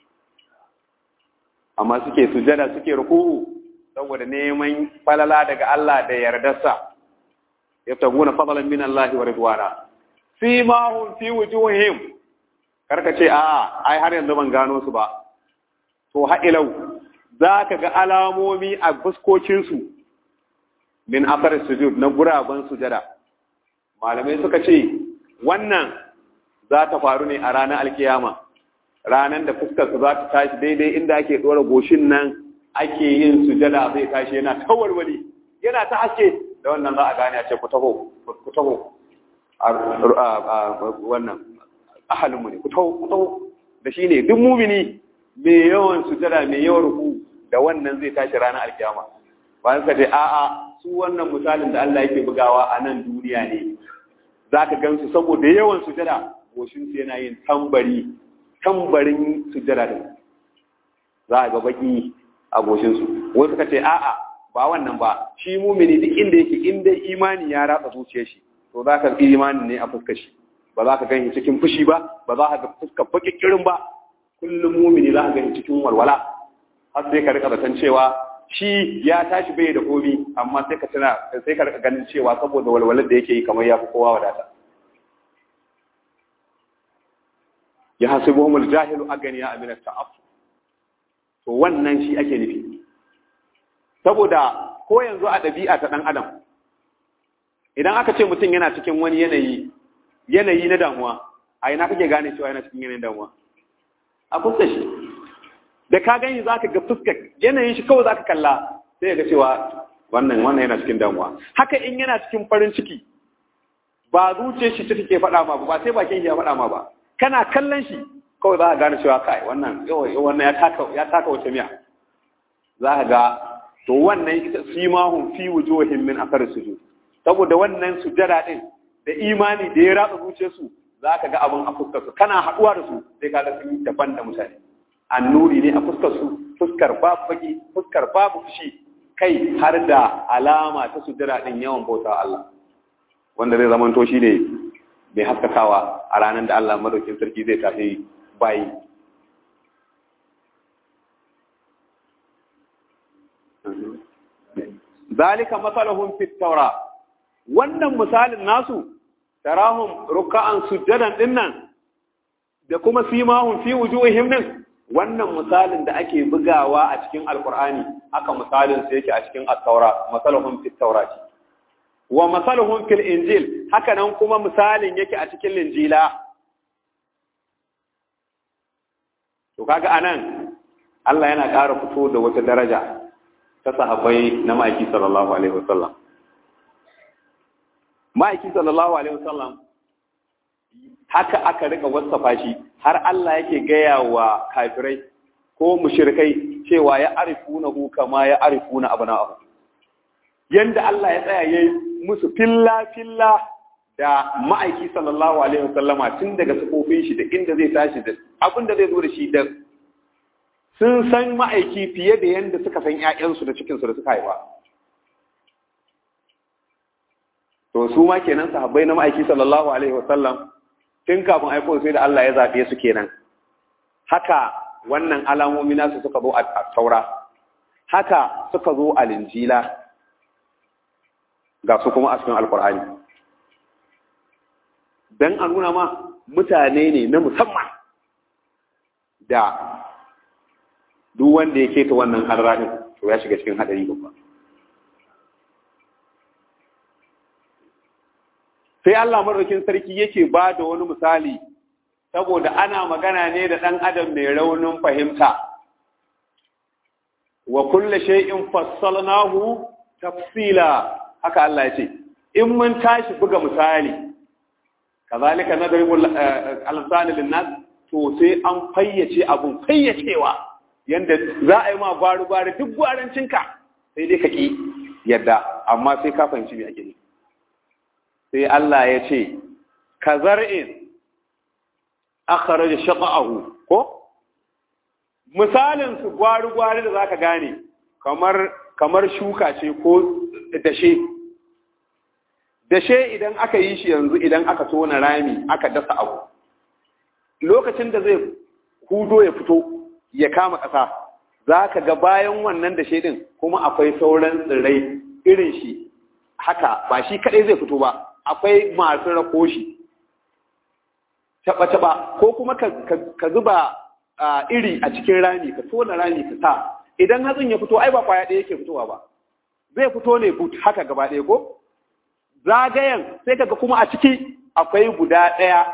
[SPEAKER 2] amma suke sujada suke ruku'u saboda neman falala daga Allah da yardarsa. Yabtaguna fadlan min Allah wa ridwana. Simahum fi wujuhihim. Karka ce a ai har yanzu ban gano su ba. To ha'ilau zaka ga alamomi a fuskokin su min athar sujud, na guraban sujada. Malamai suka ce wannan za ta faru ne a ranar alkiyama, ranar da fuskar su za ta tashi daidai inda ake dora goshin nan ake yin sujada, zai tashi yana tawarwali, yana ta haske. Da wannan za a gane a ce ku taho. wannan ahalinmu ne ku tau da shi ne duk mumini mai yawan sujada mai yawan ruku da wannan zai tashi ranar alkiyama bayan ka dai a'a su wannan misalin da Allah yake bugawa a nan duniya ne zaka gansu saboda yawan sujada goshin su yana yin tambarin sujada din za ga baki a goshin su wasu suka ce a'a ba wannan ba shi mumini duk inda yake inda imani ya ratsa zuciyar shi to zaka ga imani ne a fuskar shi ba za ka gani cikin fushi ba za ka ga fuskar bakikirin ba kullum mumini za ka gani cikin walwala har sai ka rika zaton cewa shi ya tashi bai da komi amma sai ka rika ganin cewa saboda walwalar da yake yi kamar ya fi kowa wadata ya hasibuhumul jahilu aganiya amina ta'aff to wannan shi ake nufi saboda ko yanzu a ɗabi'a ta ɗan adam idan aka ce mutum yana cikin wani yanayi na damuwa a ina kake gane cewa yana cikin yanayin damuwa a fuskar shi da ka gani za ka ga fuskar yanayin shi kawai za ka kalla sai ga cewa wannan yana cikin damuwa haka in yana cikin farin ciki ba zuciyar shi take faɗa ma ba sai bakin shi ya faɗa ma ba kana kallon shi kawai za ka gane cewa kai wannan ya taka wace miya za ka ga to wannan simahum fi wujuhihim min athar sujud saboda wannan sujada din da imani da ya ratsa zuciyarsu za ka ga abin a fuskarsu kana haɗuwa da su sai ka ga sun daban da mutane annuri ne a fuskarsu fuskar babu baki fuskar babu fushi kai har da alama ta sujjada din yawan bauta Allah wanda zai zamanto shi ne mai haskakawa a ranar da Allah madaukin sarki zai tafi bayi zalika masalahum fit tawra wannan misalin nasu tarahum ruk'an sujjadan dinnan da kuma simahum fi wujuhihim din wannan misalin da ake bugawa a cikin alqur'ani haka misalin sa yake a cikin at-taura masalahum fit tawrati wa masalahum fil injil haka nan kuma misalin yake a cikin linjila to kaga anan Allah yana ƙara fito da wata daraja ta sahabbai na ma'aiki sallallahu alaihi wasallam ma'aiki sallallahu alaihi wasallam haka aka rika wasafa shi har Allah yake gaya wa kafirai ko mushrikai cewa ya arifunahu kama ya arifuna abna'ahu yanda Allah ya tsaya yayi musu filla da ma'aiki sallallahu alaihi wasallama tun daga sufofin shi da inda zai tashi da abin da zai zo da shi da sun san ma'aiki fiye da yanda suka san ƴaƴansu da cikinsu da suka haifa to su ma kenan sahabbai na ma'aiki sallallahu alaihi wasallam tun kafin aiko sai da Allah ya zabe su kenan haka wannan alamomi nasu suka zo a taura haka suka zo a linjila ga su kuma a cikin alkur'ani dan a nuna ma mutane ne na musamman da duk wanda ya keta wannan harranin to ya shiga cikin hadari babba sai Allah madaukin sarki yake ba da wani misali saboda ana magana ne da ɗan adam mai raunin fahimta wa kullu shay'in fassalnahu tafsila haka Allah ya ce in mun tashi buga misali kazalika nadribul al-amsal lin-nas to sai an fayyace abun fayyacewa yanda za a yi ma baru-baru duk gwarancinka sai dai ka ki yadda amma sai ka fahimci me ake nufi sai Allah ya ce ka zar'in akhraja shaqa'ahu ko misalin su gwari-gwari da zaka gane kamar shuka ce ko dashe idan aka yi shi yanzu idan aka tona rami aka dasa abu lokacin da zai hudo ya fito ya kama ƙasa za ka ga bayan wannan dashe din kuma akwai sauran tsirrai irin shi haka ba shi kaɗai zai fito ba akwai masu rako shi taɓa-taɓa ko kuma ka zuba iri a cikin rami ka tona rami ka sa idan hatsin ya fito ai ba kwaya ɗaya yake fitowa ba zai fito ne but haka gaba ɗaya ko zagayen sai kaga kuma a ciki akwai guda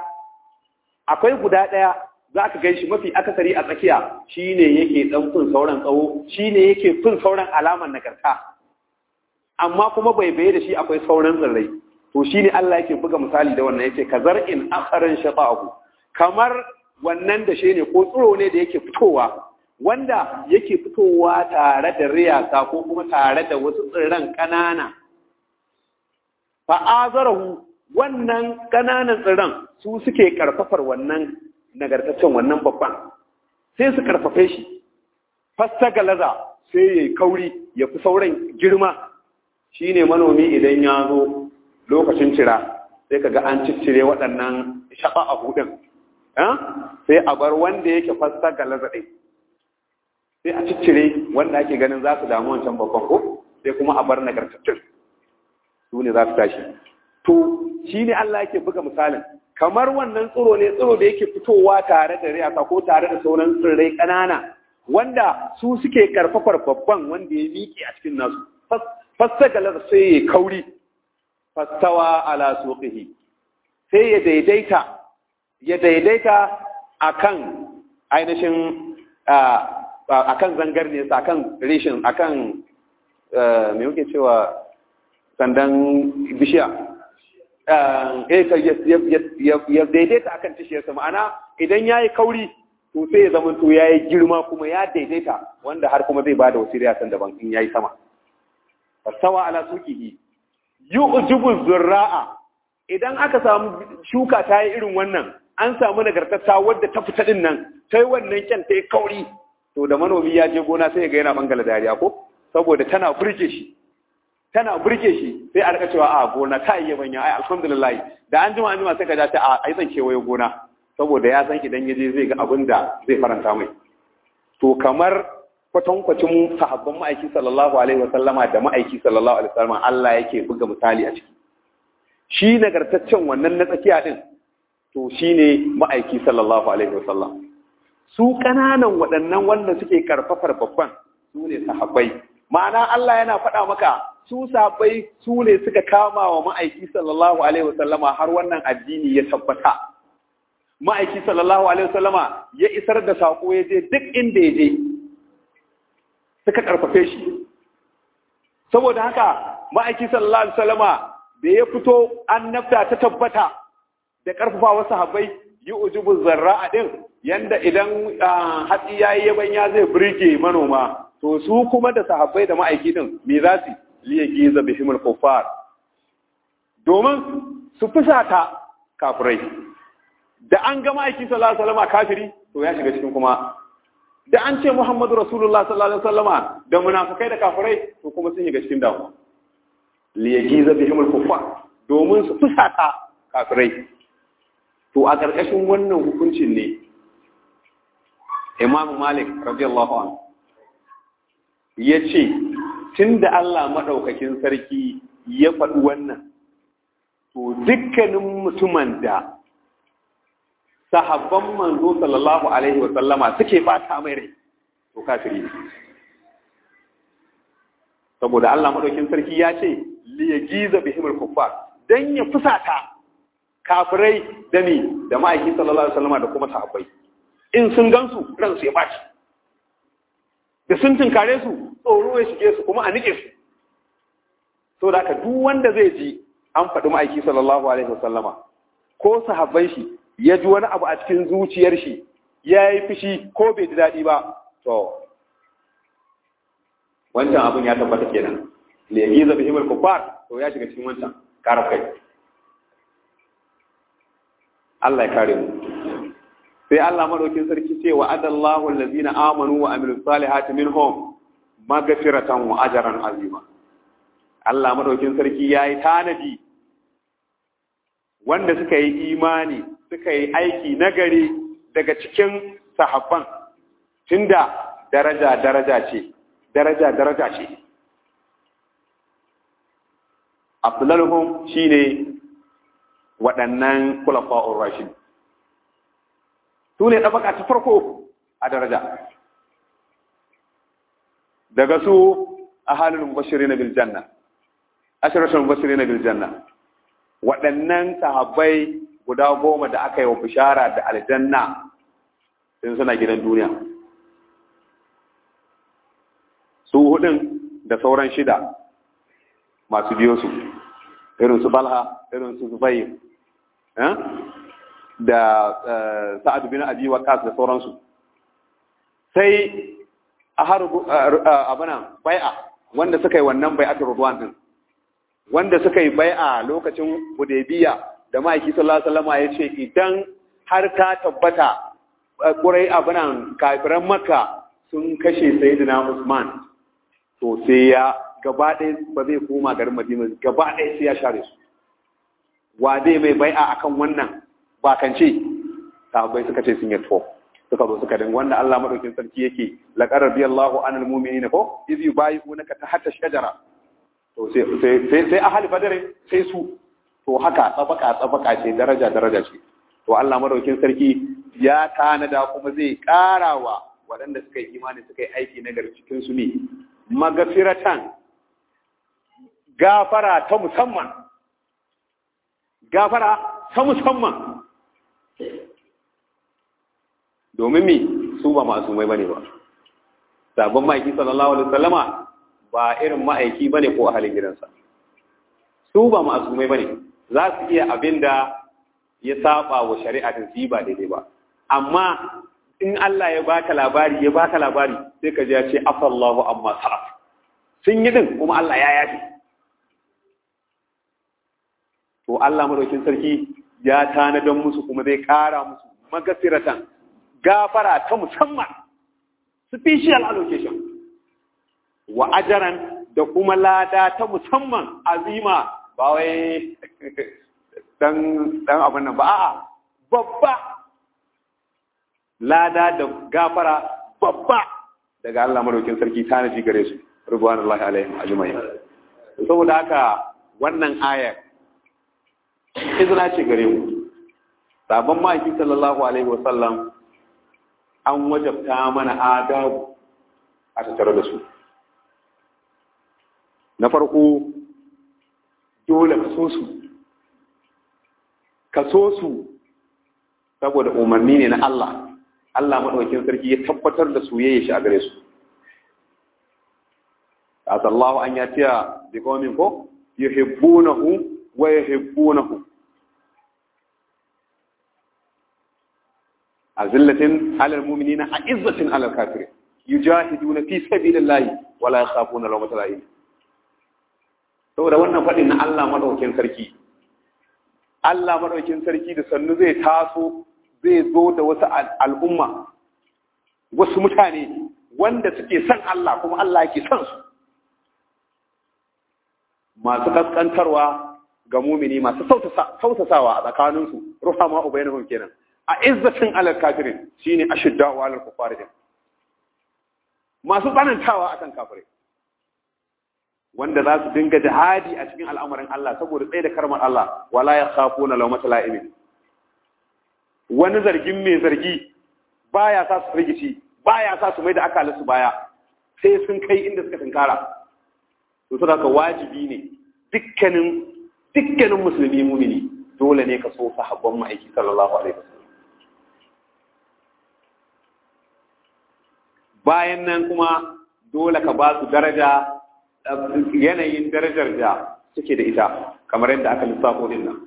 [SPEAKER 2] ɗaya za ka gan shi mafi akasari a tsakiya shine yake ɗan fin sauran tsawo shine yake fin sauran alamar nagarta amma kuma bai da shi akwai sauran tsirrai to shine Allah yake buga misali da wannan yace kazar'in akharan shata'ahu, kamar wannan da shi ne ko tsiro ne da yake fitowa, wanda yake fitowa tare da riyasa ko kuma tare da wasu tsirran ƙanana. Fa'azarahu, wannan ƙananan tsirran su suke ƙarfafar wannan nagartaccen wannan babban, sai su ƙarfafe shi. Fasta galaza sai ya yi kauri ya fi sauran girma. Shi ne manomi idan ya zo lokacin cira sai ka ga an ciccire waɗannan shaɓa a hudun. Sai a bar wanda yake fasta galaza ɗin. Sai a ciccire wanda ake ganin za su damu wancan babban ko, sai kuma a bar nagartaccen. Su ne za su tashi. To shi ne Allah yake buga misalin, kamar wannan tsiro ne, tsiro da yake fitowa tare da riyasa ko tare da sauran tsirrai ƙanana, wanda su suke karfafar babban wanda ya miƙe a cikin nasu. Fassagalar sai ya kauri, fastawa ala suqihi, sai ya daidaita akan ainihin akan zangarniyarsa, akan reshin, akan me muke cewa sandan bishiya, ya daidaita akan tishiyarsa. Ma'ana idan ya yi kauri to sai ya zama to ya yi girma kuma ya daidaita, wanda har kuma zai bada wasu riyasan daban in ya yi sama. Fastawa ala suqihi yu'jibu zurra'a, idan aka samu shuka ta yi irin wannan, an samu nagartacca wadda ta fita din nan, ta yi wannan kyan ta yi kauri, to da manomi ya je gona sai ya ga yana bangala dariya ko, saboda tana burge shi sai a rika cewa a gona ta yi yabanya, ai alhamdulillah, da an jima sai ka ja ta ai zan kewaye gona, saboda ya san idan ya je zai ga abin da zai faranta mai. To kamar kwatankwacin sahabban ma'aiki sallallahu alaihi wasallama da ma'aiki sallallahu alaihi wasallama Allah yake buga misali a ciki. Shi nagartaccen wannan na tsakiya din, to shine ma'aiki sallallahu alaihi wasallam. Su ƙananan waɗannan wanda suke karfafar babban su ne sahabbai. Ma'ana Allah yana faɗa maka su sahabbai su ne suka kama wa ma'aiki sallallahu alaihi wasallama har wannan addini ya tabbata. Ma'aiki sallallahu alaihi wasallama ya isar da saƙo, ya je duk inda ya je suka karfafe shi. Saboda haka ma'aiki sallallahu alaihi wasallama da ya fito annabta ta tabbata da karfafa wasu sahabbai, yi ujubu zarra'a din, yanda idan hatsi yayi yabanya zai burge manoma, to su kuma da sahabbai da ma'aiki din me za su liyage za bihimul kuffar, domin su fusata kafirai. Da an ga ma'aiki sallallahu alaihi wasallama kafiri, to ya shiga cikin kuma. Da an ce Muhammadu Rasulullah sallallahu alaihi wasallama da munafikai da kafirai, to kuma sun shiga cikin damuwa. Liyage za bihimul kuffar, domin su fusata kafirai. To a ƙarƙashin wannan hukuncin ne Imam Malik radiyallahu anhu ya ce, tun da Allah maɗaukakin sarki ya faɗi wannan, to dukkanin mutumin da sahabban manzo sallallahu alaihi wa sallama suke bata mai rai, to kafiri ne. Saboda Allah maɗaukakin sarki ya ce liyagiza bihimul kuffar, dan ya fusata kafirai da ni da ma'aiki sallallahu alaihi wasallama da kuma sahabbai. In sun gansu ransu ya baci, da sun tunkare su tsoro ya shige su kuma a nike su. So da haka duk wanda zai ji an faɗi ma'aiki sallallahu alaihi wasallama ko sahabban shi ya ji wani abu a cikin zuciyar shi ya yi fushi ko bai ji daɗi ba, to wancan abin ya tabbata kenan. Liyagiza bihimul kuffar, to ya shiga cikin wancan karar kai. Allah ya kare mu. Sai Allah madaukin sarki ce wa adallahu allazina amanu wa amilus salihati minhum maghfiratan wa ajran azima. Allah madaukin sarki yayi tanadi wanda suka yi imani, suka yi aiki nagari daga cikin sahabban, tunda daraja ce. Abdullahi shine waɗannan kulafa'ur rashid, su ne ɗabaka ta farko a daraja. Daga su a halin mubashiri na biljanna, ashirashin mubashiri na biljanna, waɗannan sahabbai guda 10 da aka yi wa bishara da aljanna sun suna gidan duniya. Su hudun da sauran 6 masu biyo su, irin su Balha, irin su Zubair, da Sa'ad bin Abi Waqqas da sauransu. Sai a harbu abana bai'a wanda suka yi wannan bai'atul Ridwan din, wanda suka yi bai'a lokacin Hudaybiya da ma'aiki sallallahu alaihi wasallam ya ce idan har ta tabbata abinan kafiran Makka sun kashe Sayyidina Usman, to sai ya gaba ɗaya ba zai koma garin Madina, gaba ɗaya sai ya share su. Wa zai mai bai'a akan wannan bakance? Sahabbai suka ce sun yi to, suka zo suka dinga wanda Allah madaukin sarki yake laqad radiyallahu anil mu'minina ko iz yubayyi'unaka tahta shajara. To sai ahli badar sai su, to haka tsabaka ce, daraja ce. To Allah madaukin sarki ya tanada kuma zai karawa waɗanda suka yi imani suka yi aiki na gari cikin su ne magafiratan, gafara ta musamman, domin mi su ba masumai bane ba. Sabon ma'aiki sallallahu alaihi wasallama ba irin ma'aiki bane ko ahalin gidansa. Su ba masumai bane, za su iya abinda ya saba wa shari'a din su ba daidai ba. Amma in Allah ya baka labari sai ka ji ya ce afallahu amma saraf. Sun yi din kuma Allah ya yafi. To Allah madaukin sarki ya tanadan musu kuma zai kara musu magafiratan, gafara ta musamman, special allocation, wa ajaran da kuma lada ta musamman azima, ba wai dan abin nan ba, a'a babba, lada da gafara babba daga Allah madaukin sarki tanaji gare su ridwanullahi alaihim ajma'in. Saboda haka wannan ayar izina ce gare mu. Sabon ma'aiki sallallahu alaihi wasallam an wajabta mana adabu a tattare da su. Na farko, dole ka so su saboda umarni ne na Allah. Allah maɗaukin sarki ya tabbatar da soyayya shi a gare su. Asallahu an yatiya bi qaumin ko yuhibbunahu wa yuhibbunahu. Azillatin 'alal mu'minina a'izzatin 'alal kafirin yujahiduna fi sabilillahi wa la yakhafuna lawmata la'im. Saboda wannan fadin na Allah madaukakin sarki, Allah madaukakin sarki da sannu zai taso, zai zo da wasu al'umma, wasu mutane wanda suke son Allah kuma Allah yake son su, masu kaskantarwa ga mumini, masu sautasawa a tsakaninsu, ruhama ubainahum kenan, a izzatin alal kafirin shine ashidda'u alal kufarin, masu tsanantawa akan kafirai, wanda za su dinga jihadi a cikin al'amarin Allah saboda tsaye da karmar Allah, wala yakhafuna lawmata la'imin. Wani zargin mai zargi baya sa su rigici, baya sa su mai da akalinsu baya, sai sun kai inda suka tunkara. To saboda wajibi ne dukkanin musulmi mumini dole ne ka so sahabban ma'aiki sallallahu alaihi wasallam. Bayan nan kuma dole ka ba su daraja, yanayin darajar da suke da ita, kamar yadda aka lissafo din nan.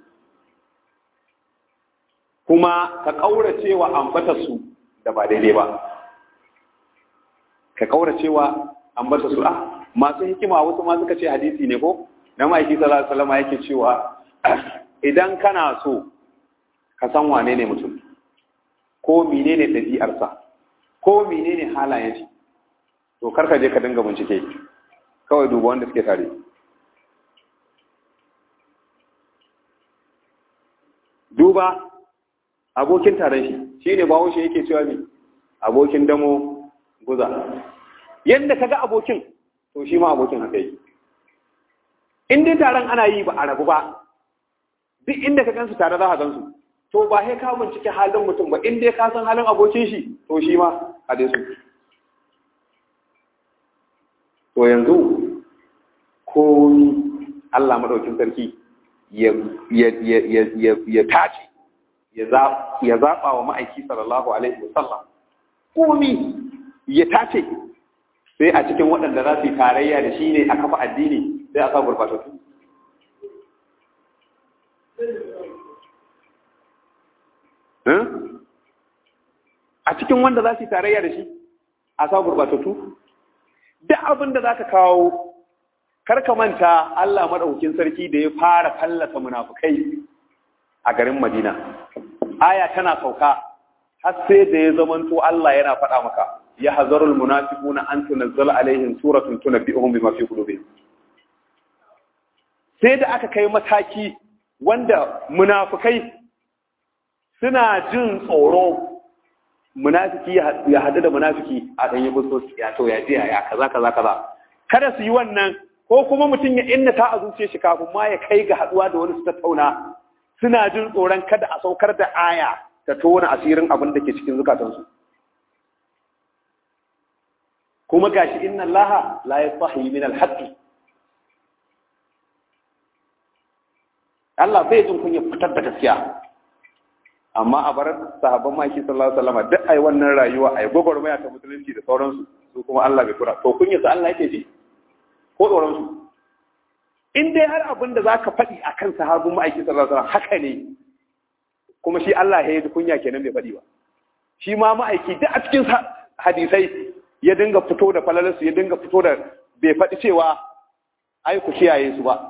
[SPEAKER 2] Kuma ka kaurace wa ambatarsu da ba daidai ba. Ka kaurace wa ambatarsu. Masu hikima wasu ma suka ce hadisi ne ko? Na ma'aiki sallallahu alaihi wasallam yake cewa idan kana so ka san wane ne mutum, ko menene ɗabi'arsa, ko menene halayen shi, to karka je ka dinga bincike, kawai duba wanda suke tare. Duba abokin taron shi ne bawo shi yake cewa ne abokin damo guza. Yadda ka ga abokin, to shi ma abokin haka yi. In dai taron ana yi ba a rabu ba, duk inda ka gansu tare za ka gansu, to ba sai ka bincike halin mutum ba, in dai ka san halin abokin shi, to shi ma a dai su. To yanzu ko Allah madaukin sarki ya tace, ya zaɓa wa ma'aiki sallallahu alaihi wasallam komi ya tace, sai a cikin waɗanda za su yi tarayya da shi ne a kafa addini sai a sa gurbatattu. a cikin wanda za su yi tarayya da shi a sa gurbatattu duk abin da za ka kawo karka manta Allah maɗaukin sarki da ya fara fallasa munafukai a garin Madina aya tana sauka har sai da ya zamanto Allah yana faɗa maka ya hazarul munafiquna an tunazzala alaihim suratun tunabbi'uhum bima fi qulubihim sai da aka kai mataki wanda munafukai suna jin tsoro munafiki ya haɗu da munafiki a ɗanyi gusto ya to ya jiya ya kaza kada su yi wannan ko kuma mutum ya inna ta a zuciya shi kafin ma ya kai ga haɗuwa da wani su tattauna suna jin tsoron kada a saukar da aya ta tona asirin abin da ke cikin zukatansu kuma gashi inna allaha la yastahi min al-haqqi Allah bai jin kunya fitar da gaskiya amma a bar sahabban maki sallallahu alaihi wasallam duk ai wannan rayuwa ai gogormaya ta musulunci da sauransu su kuma Allah bai kura to kunya sa Allah yake ji ko tsoron su in dai har abin da zaka faɗi akan sahabban maki sallallahu alaihi wasallam haka ne kuma shi Allah ya yi kunya kenan bai faɗi ba shi ma ma'aiki duk a cikin hadisai ya dinga fito da falalarsu ya dinga fito da bai faɗi cewa ai ku kiyaye su ba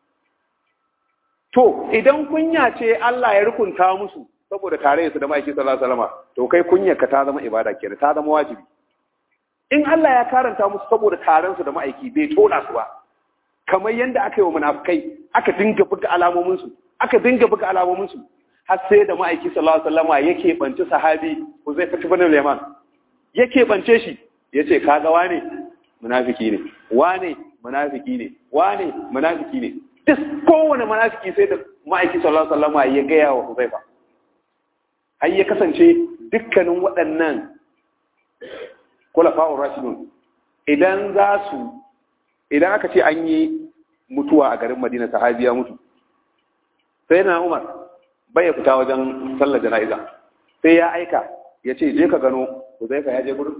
[SPEAKER 2] to idan kunya ce Allah ya rukunta musu saboda tare su da ma'aiki sallallahu alaihi wasallam to kai kunyarka ta zama ibada kenan ta zama wajibi in Allah ya karanta musu saboda taron su da ma'aiki bai tona su ba kamar yanda aka yi wa munafikai aka dinga buga alamomin su har sai da ma'aiki sallallahu alaihi wasallam yake banci sahabi Huzaifa ibn al-Yaman yake bance shi yace kaga wane munafiki ne wane munafiki ne wane munafiki ne duk kowane munafiki sai da ma'aiki sallallahu alaihi wasallam ya gaya wa Huzaifa har ya kasance dukkanin waɗannan khulafa'ur rashidun idan aka ce an yi mutuwa a garin Madina sahabi ya mutu sai na Umar bai fita wajen sallar jana'iza sai ya aika ya ce je ka gano Huzaifa ya je gurin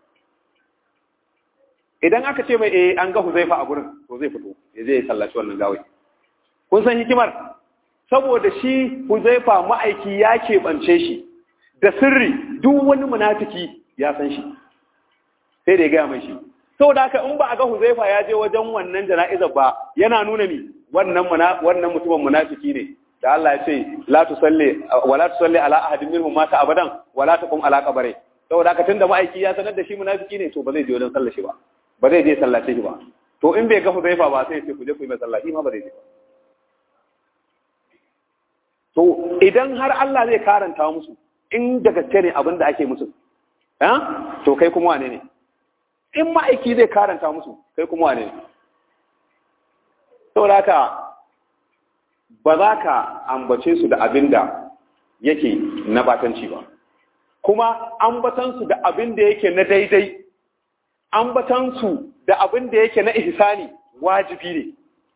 [SPEAKER 2] idan aka ce mai an ga Huzaifa a gurin to zai fito ya je ya sallaci wannan gawai kun san hikimar saboda shi Huzaifa ma'aiki ya keɓance shi da sirri duk wani munafiki ya san shi sai da ya gaya mai shi saboda haka in ba a ga Huzaifa ya je wajen wannan jana'izar ba yana nuna ni wannan mutumin munafiki ne da Allah ya ce wala tusalli ala ahadin minhum mata abadan wala taqum ala qabri saboda haka tunda ma'aiki ya sanar da shi munafiki ne to ba zai je wajen sallar shi ba ba zai je sallace shi ba to in bai ga Huzaifa ba sai ya ce ku je ku yi mai sallah ma ba zai je ba to idan har Allah zai karanta musu in da gaske ne abin da ake musu to kai kuma wane ne in ma'aiki zai karanta musu kai kuma wane ne saboda haka ba za ka ambace su da abin da yake na batanci ba kuma ambatansu da abin da yake na daidai ambatansu da abin da yake na ihsani wajibi ne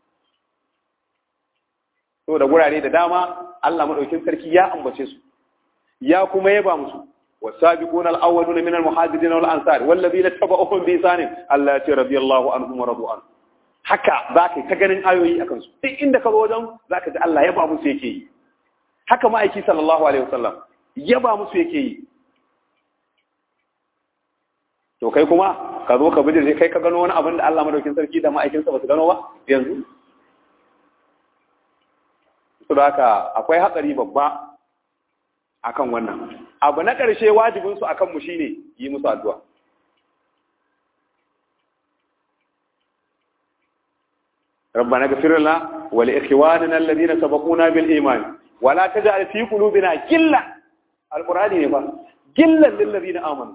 [SPEAKER 2] so da gurare da dama Allah madaukin sarki ya ambace su ya kuma yaba musu wasabiquna al-awwaluna min al-muhajirin wal ansar wal ladina tabauhum bi ihsan Allah ya ce radiyallahu anhum wa radu an haka zaka ta ganin ayoyi akan su duk inda ka zo wajen zaka ji Allah yaba musu yake yi haka ma'aiki sallallahu alaihi wasallam yaba musu yake yi to kai kuma ka zo ka bijire kai ka gano wani abin da Allah madaukin sarki da ma'aikinsa ba su gano ba yanzu saboda haka akwai hatsari babba akan wannan abu na ƙarshe wajibin su akan mu shine yi musu addu'a ربنا اغفر لنا ولإخواننا الذين سبقونا بالإيمان ولا تجعل في قلوبنا غلا القرآن ne ba gillan lil ladina amanu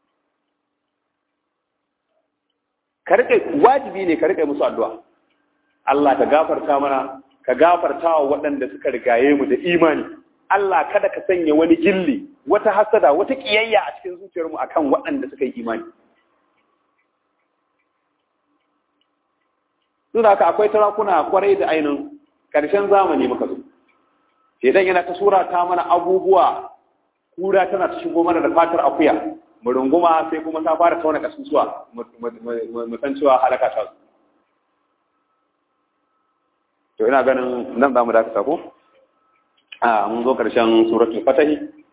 [SPEAKER 2] wajibi ne ka rike musu addu'a Allah ka gafarta mana ka gafarta wa waɗanda suka rigaye mu da imani Allah kada ka sanya wani gilli wata hasada wata kiyayya a cikin zuciyarmu akan waɗanda suka yi imani suna ka akwai tarakuna kwarai da ainihin ƙarshen zamani muka zo shedan yana ta surata mana abubuwa kura tana ta shigo mana da fatar akuya mu runguma sai kuma ta fara tauna kasusuwa mu san cewa halaka ta to ina ganin nan za mu dakata ko mun zo ƙarshen suratul fatahi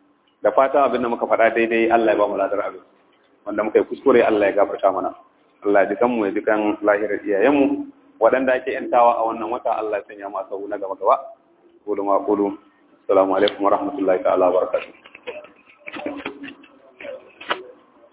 [SPEAKER 2] da fatan abin da muka faɗa daidai Allah ya ba mu ladar abin wanda muka yi kuskure Allah ya gafarta mana Allah ya dukan mu ya dukan lahirar iyayenmu waɗanda ake yantawa a wannan wata Allah ya sanya mu a sau na gaba gaba qulu ma qulu assalamu alaikum wa rahmatullahi ta'ala wa barakatuh